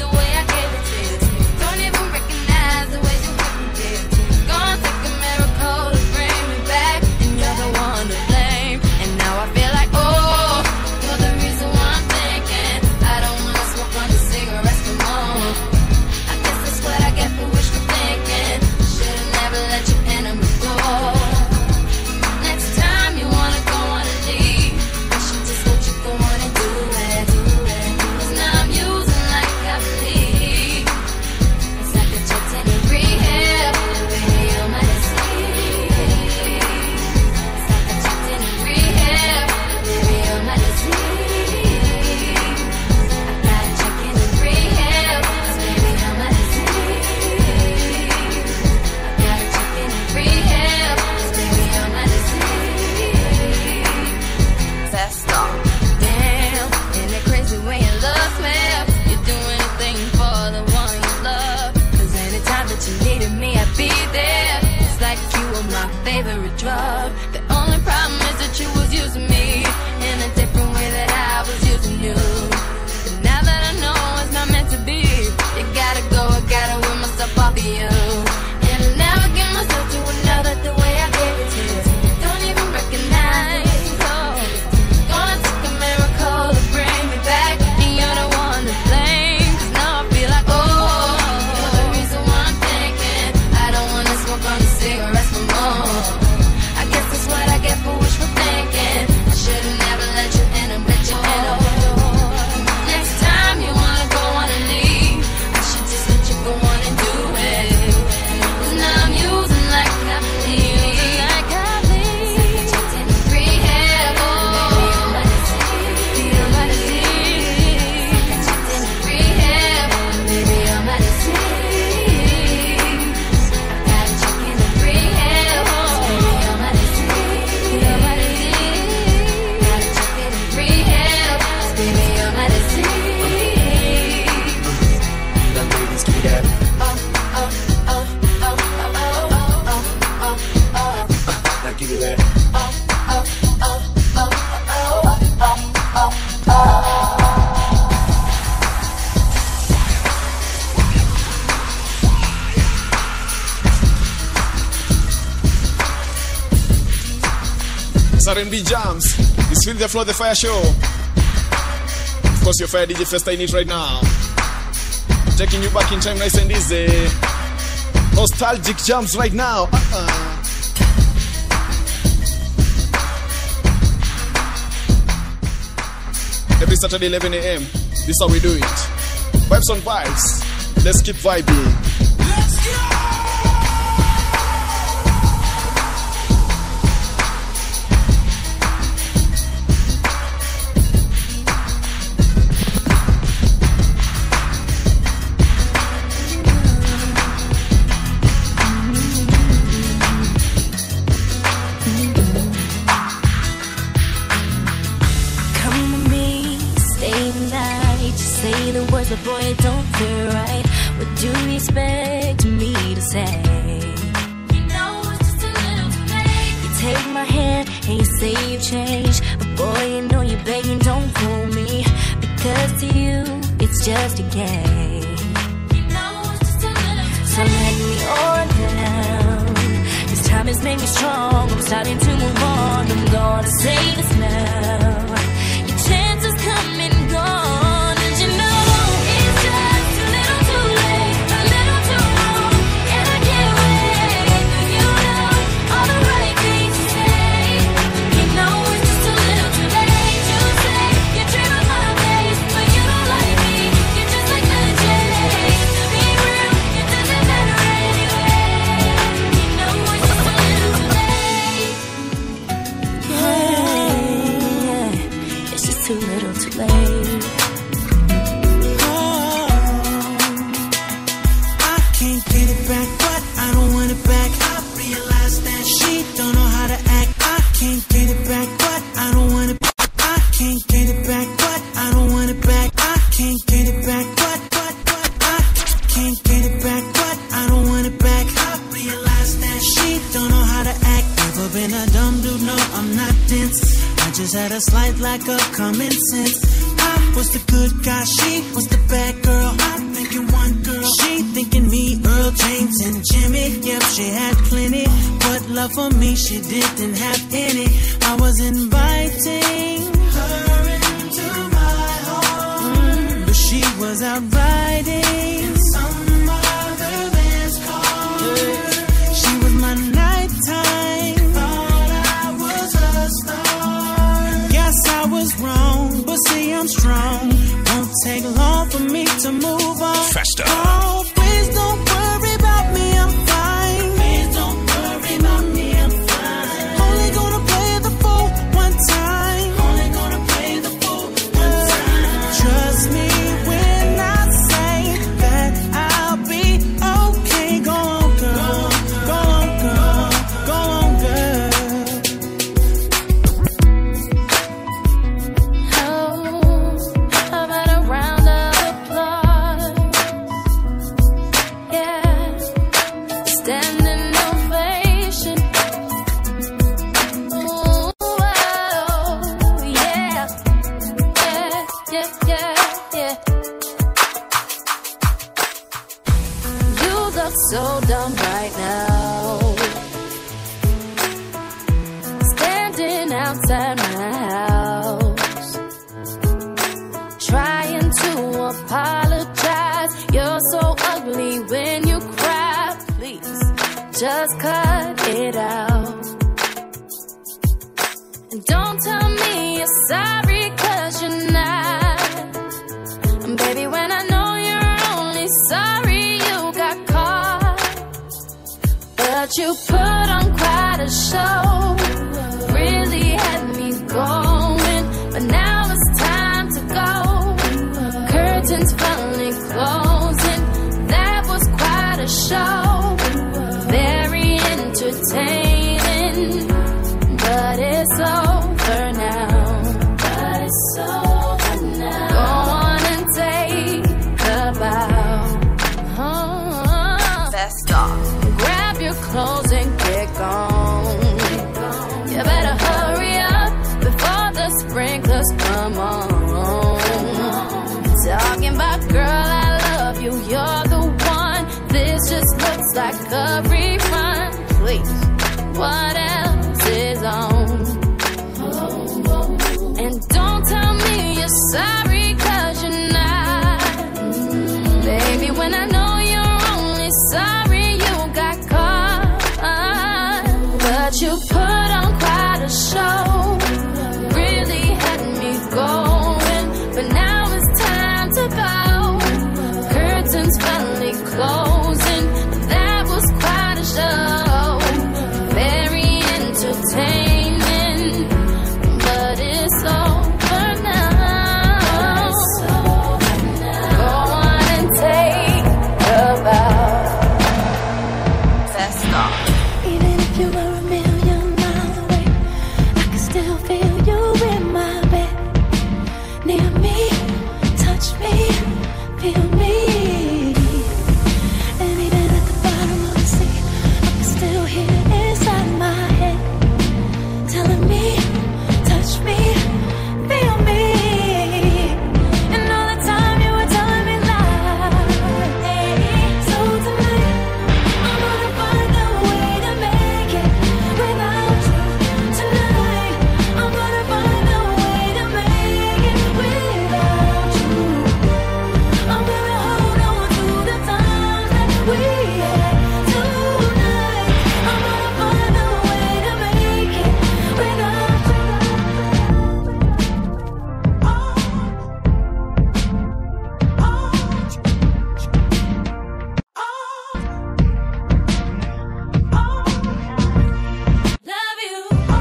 club. The only problem is that you was using me in a different way that I was using you. But now that I know it's not meant to be, you gotta go, I gotta win myself off of you. And I'll never give myself to another the way I gave it to you. Don't even recognize. Oh, gonna take a miracle to bring me back, and you're the one to blame. 'Cause now I feel like, oh, you're the reason why I'm thinking I don't wanna smoke on the cigarettes no more. I guess that's what I get for wishful thinking. I should've never let you in and bet you in a door. Next time you wanna go on and leave, I should just let you go on and do it. 'Cause now I'm using like I bleed, like I bleed. In rehab, oh, baby, I'm out of disease. In rehab, baby, I'm out of disease. I got a chick in the rehab, oh, baby, I'm out of disease. I'm out of disease. Got a chick in the rehab, baby, I'm out of disease. That ladies give me that. Oh, oh, oh, oh, oh, oh, oh, oh, oh, oh. Now give me that. Oh, oh, oh, oh, oh, oh, oh, oh. It's R and B Jams. It's Feel the Flow, the Fire Show. Of course, your Fire D J Festa in it right now. Taking you back in time, nice and easy. Nostalgic jams right now. Uh-uh. Every Saturday, eleven a.m. This is how we do it. Vibes on vibes. Let's keep vibing. Come with me, stay the night. Just say the words, but boy, it don't feel right. What do you expect me to say? You know it's just a little too late. You take my hand and you say you've changed, but boy, you know you're begging, don't fool me. Because to you, it's just a game. You know it's just a little too late. So let me on down. This time has made me strong. I'm starting to move on. I'm gonna say this now. Your chance is coming, gone, and you know it's just a little too late, a little too wrong, and I can't wait for you know all the right things to say. You know it's just a little too late. You say you dream of my face, but you don't like me. You're just like the J's. To be real, it doesn't matter anyway. You know it's just a little too late. Yeah, it's just too little, too late. I can't get it back, but I don't want it back. I realize that she don't know how to act. I can't get it back, but I don't want it back. I can't get it back, but I don't want it back. I can't get it back, but, but, but I can't get it back, but I don't want it back. I realize that she don't know how to act. Never been a dumb dude, no, I'm not dense. I just had a slight lack of common sense. I was the good guy, she was the bad girl. I'm thinking one girl, she thinking me, Earl, James, and Jimmy. Yep, she had plenty, but love for me she didn't have any. I was inviting her into my home, mm, but she was out riding in some other man's car. Yeah. She was my nighttime, thought I was a star. Guess I was wrong, but see I'm strong. Won't take long for me to move on. Festa. Oh, please don't worry about me, I'm fine. Please don't worry about me, I'm fine. Only gonna play the fool one my house, trying to apologize. You're so ugly when you cry. Please, just cut it out. And don't tell me you're sorry, cause you're not. And baby, when I know you're only sorry you got caught, but you put on quite a show, really had me going. But now it's time to go, curtains finally closing. That was quite a show, very entertaining, but it's over now. But it's over now. Go on and take a bow. Oh. Festa. Grab your clothes and get gone. You better hurry up before the sprinklers come on. Talking about, girl, I love you, you're the one. This just looks like a rerun. Please, what else is on? And don't tell me you're sorry, cause you're not. Baby, when I know you're only sorry you got caught, but you put on quite a show, really had me going. But now it's time to go, curtains finally closing. That was quite a show, very entertaining, but it's over now. Go on and take a bow. Festa. Even if you were a million miles away, I can still feel you in my bed. Near me, touch me, feel me. And even at the bottom of the sea, I can still hear inside my head telling me, touch me, feel me. And all the time you were telling me lies. So tonight, I'm gonna find a way to make it without you. Tonight, I'm gonna find a way to make it without you. I'm gonna hold on to the times that we had tonight. I'm gonna find a way to make it without you. Love you,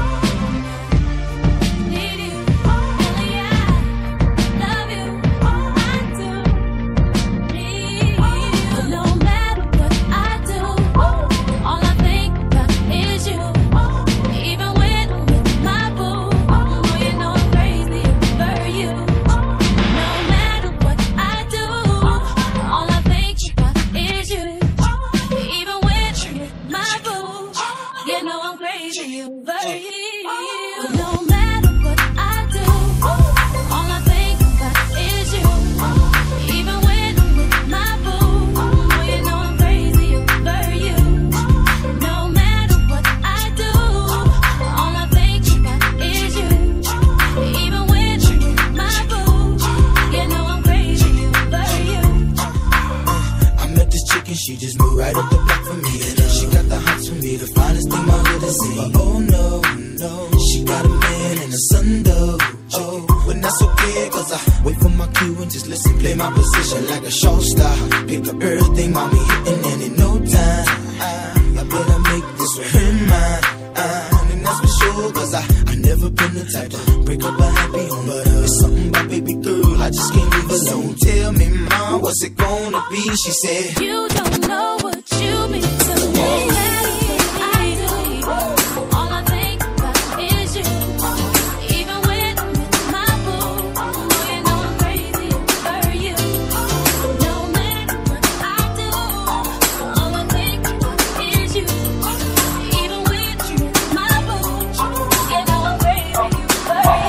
need you, only I love you, I do need you. No matter what I do, all I think about is you. Even when I'm with my boo, oh, you know I'm crazy over you. No matter what I do, all I think about is you. Even when I'm with my boo, you know I'm crazy over you. No matter what I do, all I think about is you. Even when I'm with my boo, oh, you know I'm crazy over you. No matter what I do, all I think about is you. Even when I'm with my boo, you know I'm crazy over you. I met this chick and she just moved right up the block for me. And she got the hots for me, the finest thing my hood has seen. But oh no, no, she got a man and a son though. Oh, but that's okay, cause I wait for my cue and just listen, play my position like a show star. Pick up everything, mommy hitting, and in no time, I, I better make this one her mine. Uh, and that's for sure, cause I, I never been the type to break up a happy home. But uh, it's something about baby girl, I just can't leave alone. Tell me, mom, what's it gonna be? She said, You don't know what you mean to me. I do. All I think about is you. Even when I'm with my boo, oh, you know I'm crazy over you. No matter what I do, all I think about is you. Even when I'm with my boo, you know I'm crazy over you.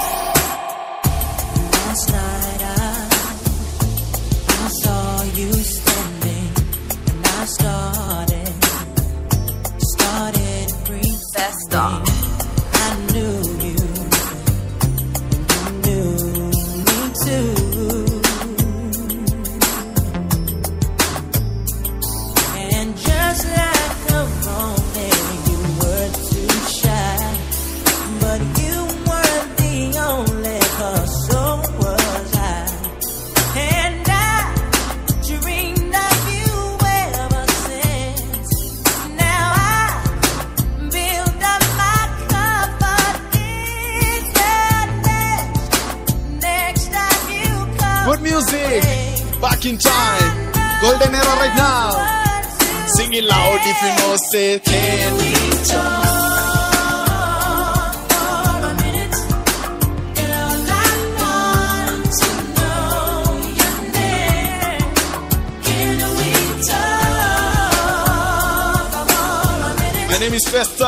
Last night I, I saw you standing, and I started Good music. Back in time. Golden era right now. Sing it loud if you know say can we talk? My name is Festa.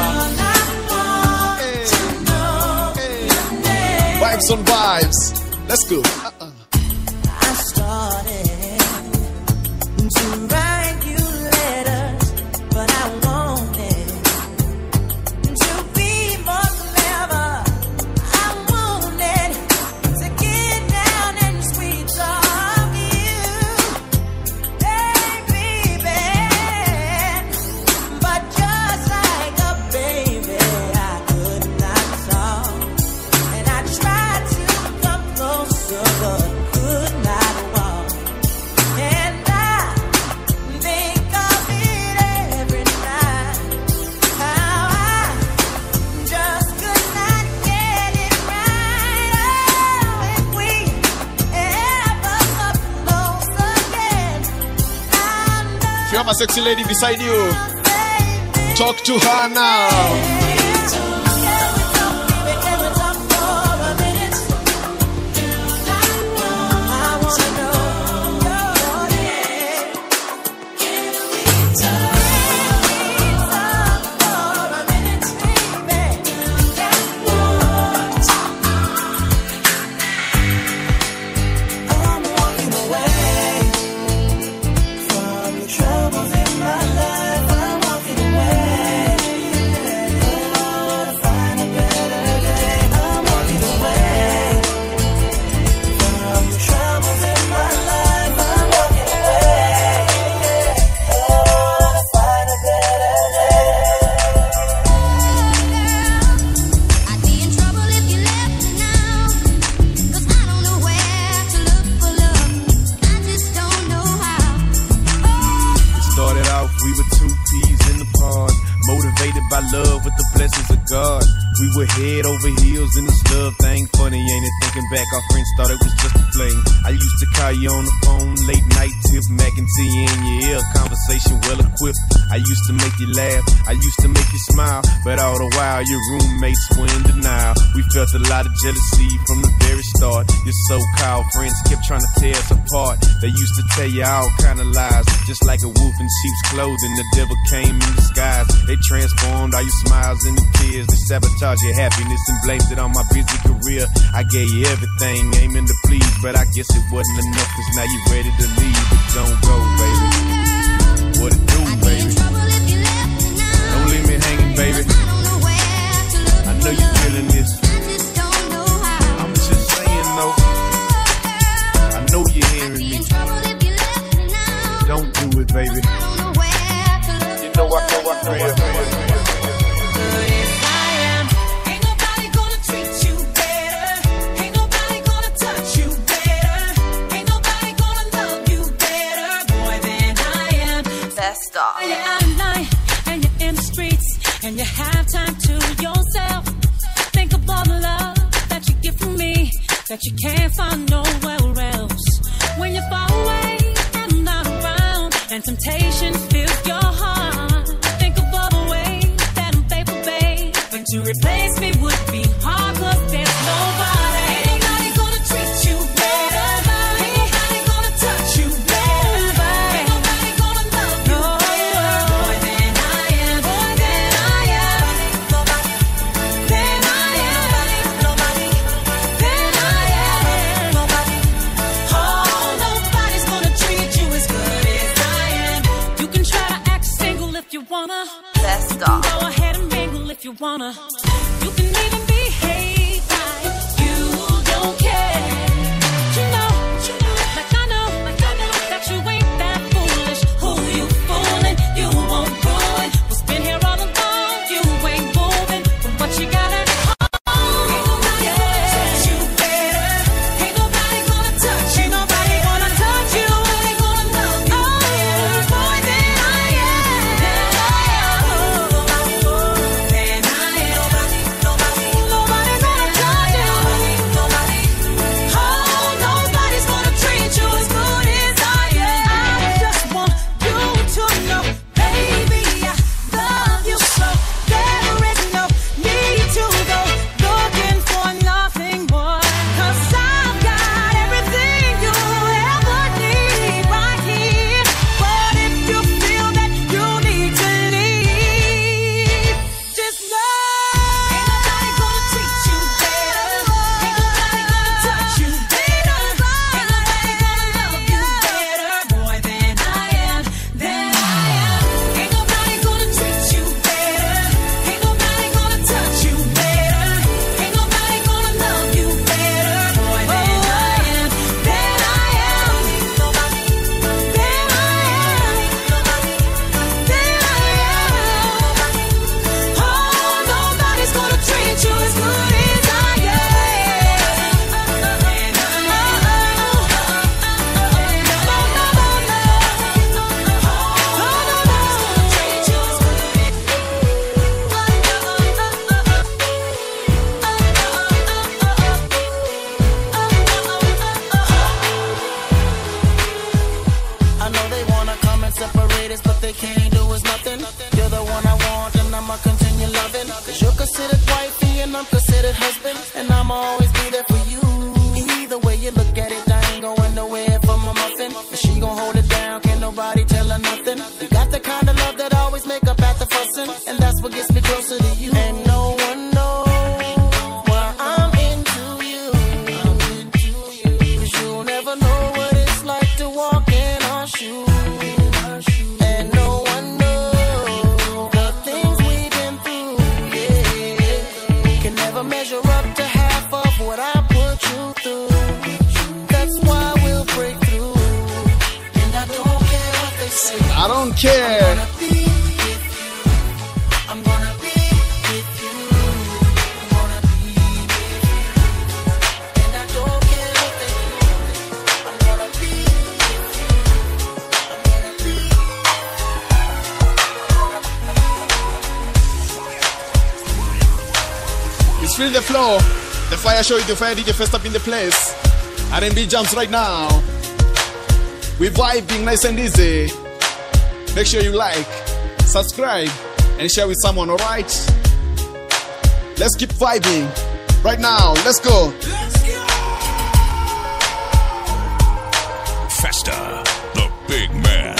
Hey. Hey. Vibes on vibes. Let's go. Uh-uh. I started to write you letters, but I wanted to be more clever. I wanted to get down and sweet talk you, hey baby. But just like a baby, I could not talk, and I tried to come closer, but could not walk. And I think of it every night, how I just could not get it right. Oh, if we ever come close again, If you have a sexy lady beside you, talk to her now. By love with the blessings of God, we were head over heels in this love thing. Funny, ain't it? Thinking back, our friends thought it was just a fling. I used to call you on the phone, late night tip, mac and tea in your ear, conversation well equipped. I used to make you laugh, I used to make you smile, but all the while your roommates were in denial. We felt a lot of jealousy from the very start. Your so-called friends kept trying to tear us apart. They used to tell you all kind of lies, just like a wolf in sheep's clothing. The devil came in disguise. They transformed all your smiles into tears. They sabotaged your happiness and blamed it on my busy career. I gave you everything, aiming to please, but I guess it wasn't enough, cause now you ready to leave. But don't go, baby. What it do, baby? Don't leave me hanging, baby. I know you feeling this. I'm just saying, though. I know you're hearing me. Don't do it, baby. You know I know I know I know I know. And you're in the streets, and you have time to yourself. Think of all the love that you get from me, that you can't find nowhere else. When you're far away and I'm not around, and temptation fills your heart. Think of all the ways that I'm faithful, babe, but to replace me would be hard, cause there's nobody. Ain't nobody gonna treat you better. Ain't nobody gonna touch you better. Ain't nobody gonna love you better. Boy, than I am. Boy, than I am. Nobody. Than I am. Nobody. Than I am. Nobody. Oh, nobody's gonna treat you as good as I am. You can try to act single if you wanna. Let's go. Go ahead and mingle if you wanna. You can even behave like you don't care. You know, you know, like I know, like I know that you ain't that foolish. Who you fooling? You won't ruin. What's been here all along? You ain't moving from what you got at home. Ain't nobody gonna touch you better. Ain't nobody gonna touch you. Ain't nobody gonna touch you. Ain't gonna love you better. Boy, than I am. Than I am. Nobody more than I am. Nobody, nobody. I'ma always be there for you. Either way you look at it, I ain't going nowhere for my muffin. And she gon' hold it down, can't nobody tell her nothing. You got the kind of love that always make up at the fussing, and that's what gets me closer to you. And no one knows why I'm into you. I'm into you. Cause you'll never know what it's like to walk in our shoes. And no one knows the things we've been through, yeah. Can never measure up to half of what I put you through. That's why we'll break through. And I don't care what they say. I don't care. I'm gonna be with you. I'm gonna be with you. I'm gonna be with you. And I don't care what they do. I'm gonna be with you. I'm gonna be. It's feel the flow. The fire show is the fire D J first up in the place. R and B jumps right now. We vibing nice and easy. Make sure you like, subscribe, and share with someone, alright? Let's keep vibing. Right now, let's go. Festa, the big man.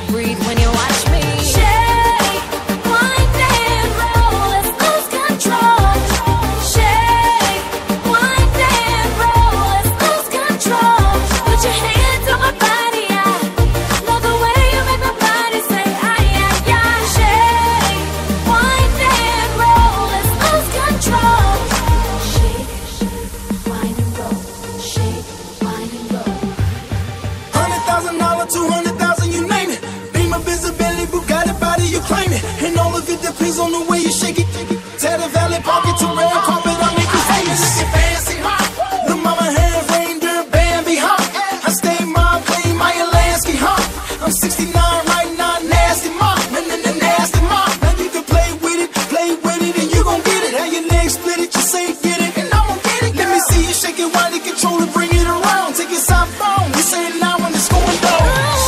Control. claim it, and all of it depends on the way you shake it. Tell the Valley Park it to red carpet, I make you famous. Looking fancy, huh? The mama hands, reindeer, Bambi, huh? I stay mom, clean my Alaska, huh? I'm sixty-nine right now, nasty mom, and then the nasty mom. Now you can play with it, play with it, and you gon' get it. How your legs split it, you say get it, and I'm gon' get it. Let me see you shake it while you control it, bring it around. Take your cell phone, you say it now when it's going down.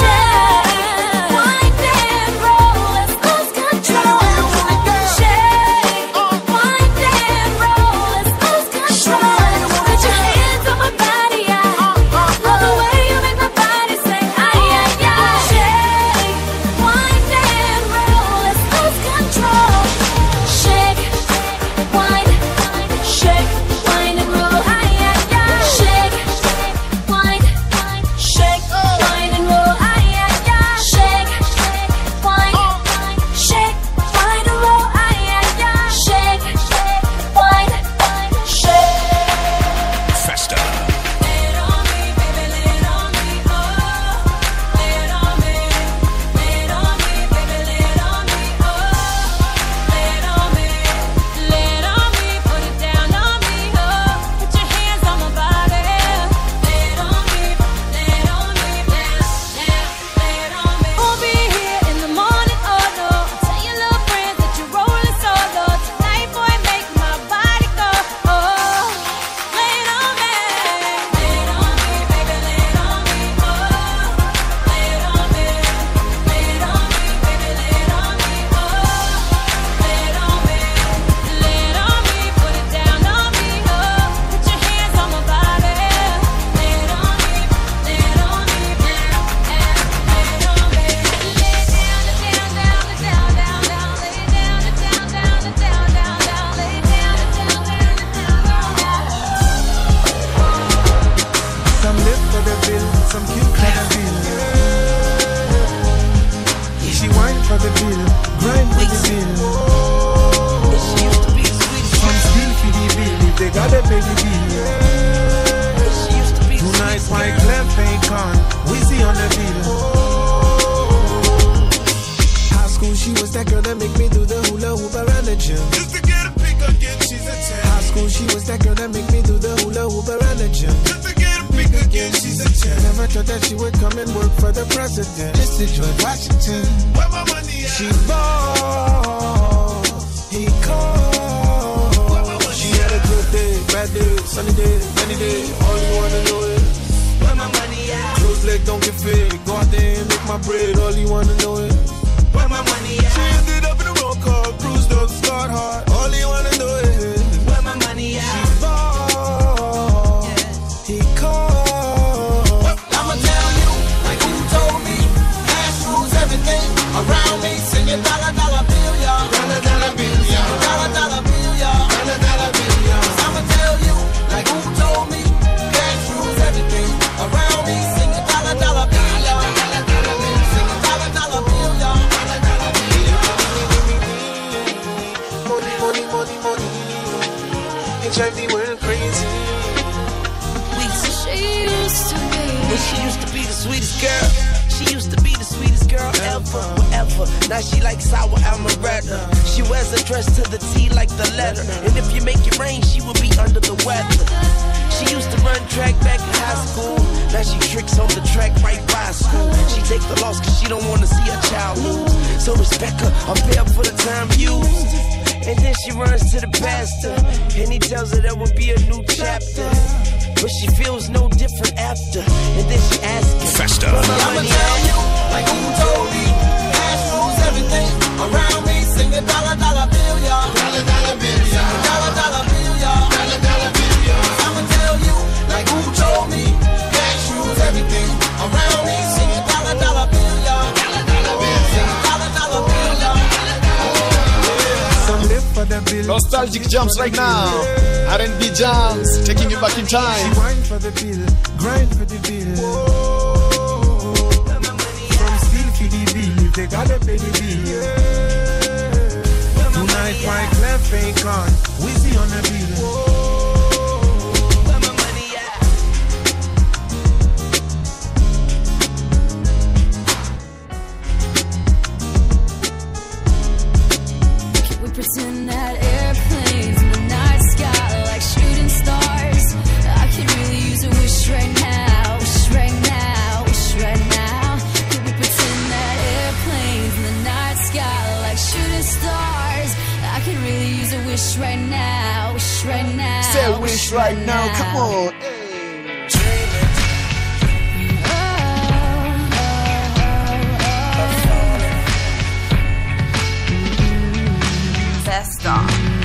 Nostalgic jumps right now. R and B jumps, taking you back in time. She wine for the bill, grind for the bill. From steel for the bill, they gotta pay the bill. Tonight my clef ain't gone, Wizzy on the bill. now, wish right now. Say wish right now, come on. Festa.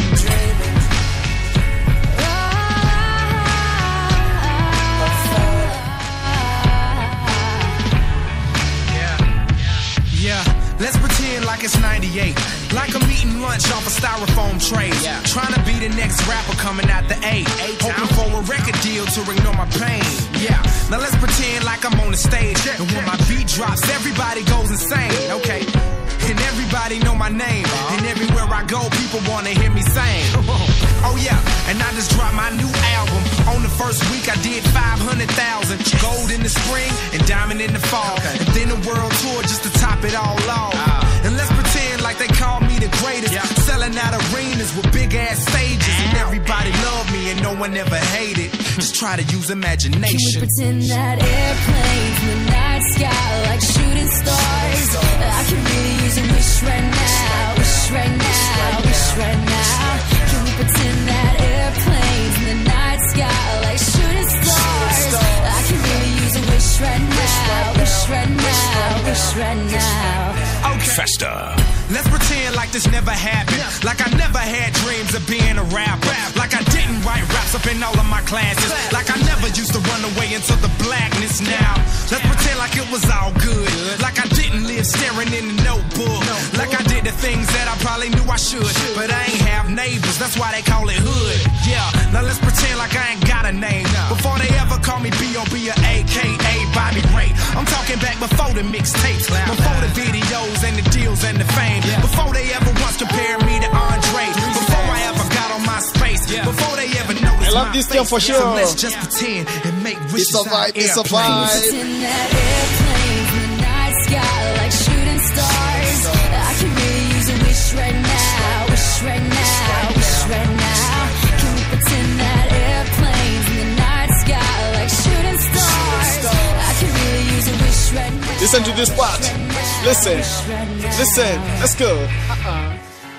Yeah, let's pretend like it's ninety-eight. Like I'm eating lunch off a styrofoam tray. Yeah. Trying to be the next rapper coming out the eight. Hoping for a record deal to ignore my pain. Yeah, now let's pretend like I'm on the stage. And when my beat drops, everybody goes insane. Okay, and everybody know my name. And everywhere I go, people wanna hear me sing. Oh yeah, and I just dropped my new album. On the first week I did five hundred thousand. Gold in the spring and diamond in the fall. And then a world tour just to top it all off. And let's pretend like they call me the greatest. Selling out arenas with big ass stages. And everybody love me and no one ever hated. Just try to use imagination. Can we pretend that airplanes in the night sky like shooting stars? I can really use a wish right now, wish right now, wish right now. Can we pretend that airplanes in the night sky like shooting stars? I can really use a wish right now, wish right now, wish right now. Okay. Festa. Let's pretend like this never happened. Like I never had dreams of being a rapper. Like I didn't write raps up in all of my classes. Like I never used to run away into the blackness now. Let's pretend like it was all good. Like I didn't live staring in the notebook. Like I did the things that I probably knew I should. But I ain't have neighbors, that's why they call it hood. Yeah, now let's pretend like I ain't got a name. Before they ever call me B O B or A K A Bobby Ray. I'm talking back before the mixtapes, before the videos and the deals and the fame. Before they ever once compared me to Andre. Before I ever got on my space. Before they ever noticed I love my this face. thing for sure. So let's just pretend and make wishes It's a vibe, it's a vibe. Pretend that airplanes in the night sky like shooting stars. I can really use a wish right now, wish right now, wish right now. Can we pretend that airplanes in the night sky like shooting stars? I can really use a wish right now. Listen to this part. Listen. Listen. Let's go. Uh-uh.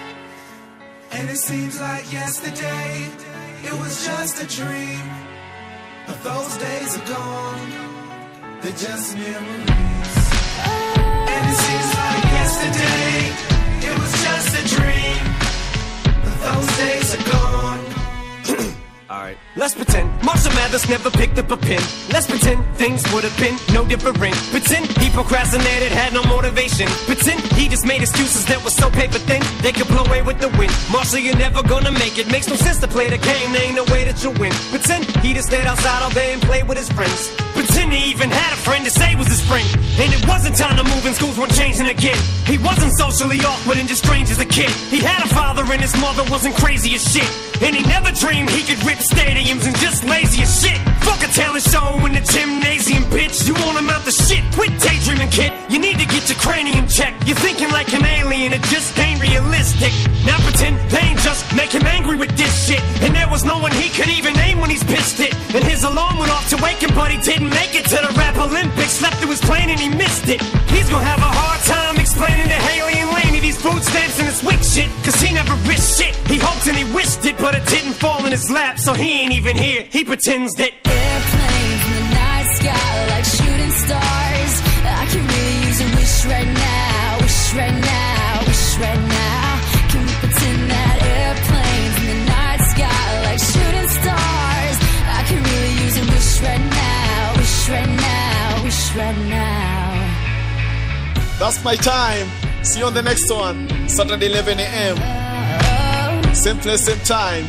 And it seems like yesterday, it was just a dream. But those days are gone, they're just memories. And it seems like yesterday, it was just a dream. But those days are gone. Alright, let's pretend Marshall Mathers never picked up a pen. Let's pretend things would have been no different. Pretend he procrastinated, had no motivation. Pretend he just made excuses that were so paper thin they could blow away with the wind. Marshall, you're never gonna make it. Makes no sense to play the game, there ain't no way that you'll win. Pretend he just stayed outside all day and played with his friends. Pretend he even had a friend to say was his friend. And it wasn't time to move and schools weren't changing again. He wasn't socially awkward and just strange as a kid. He had a father and his mother wasn't crazy as shit. And he never dreamed he could rip stadiums and just lazy as shit. Fuck a talent show in the gymnasium, bitch. You won't amount to shit. Quit daydreaming, kid. You need to get your cranium checked. You're thinking like an alien, it just ain't realistic. Now pretend they ain't just make him angry with this shit. And there was no one he could even name when he's pissed it. And his alarm went off to wake him, but he didn't make it to the rap Olympics. Slept through his plane and he missed it. He's gonna have a hard time explaining to Haley and Laney these food stamps and this weak shit. Cause he never risked shit. He hoped and he wished it, but it didn't fall in his lap. So he ain't even here. He pretends that airplanes in the night sky like shooting stars. I can really use a wish right now, wish right now, wish right now. Can we pretend that airplanes in the night sky like shooting stars? I can really use a wish right now, wish right now, wish right now. That's my time. See you on the next one. Saturday eleven a m Same place, same time.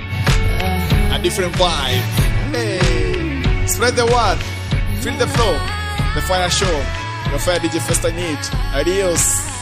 A different vibe. Hey, spread the word. Feel the flow. The Fire Show. Your Fire D J Festa Need. Adios.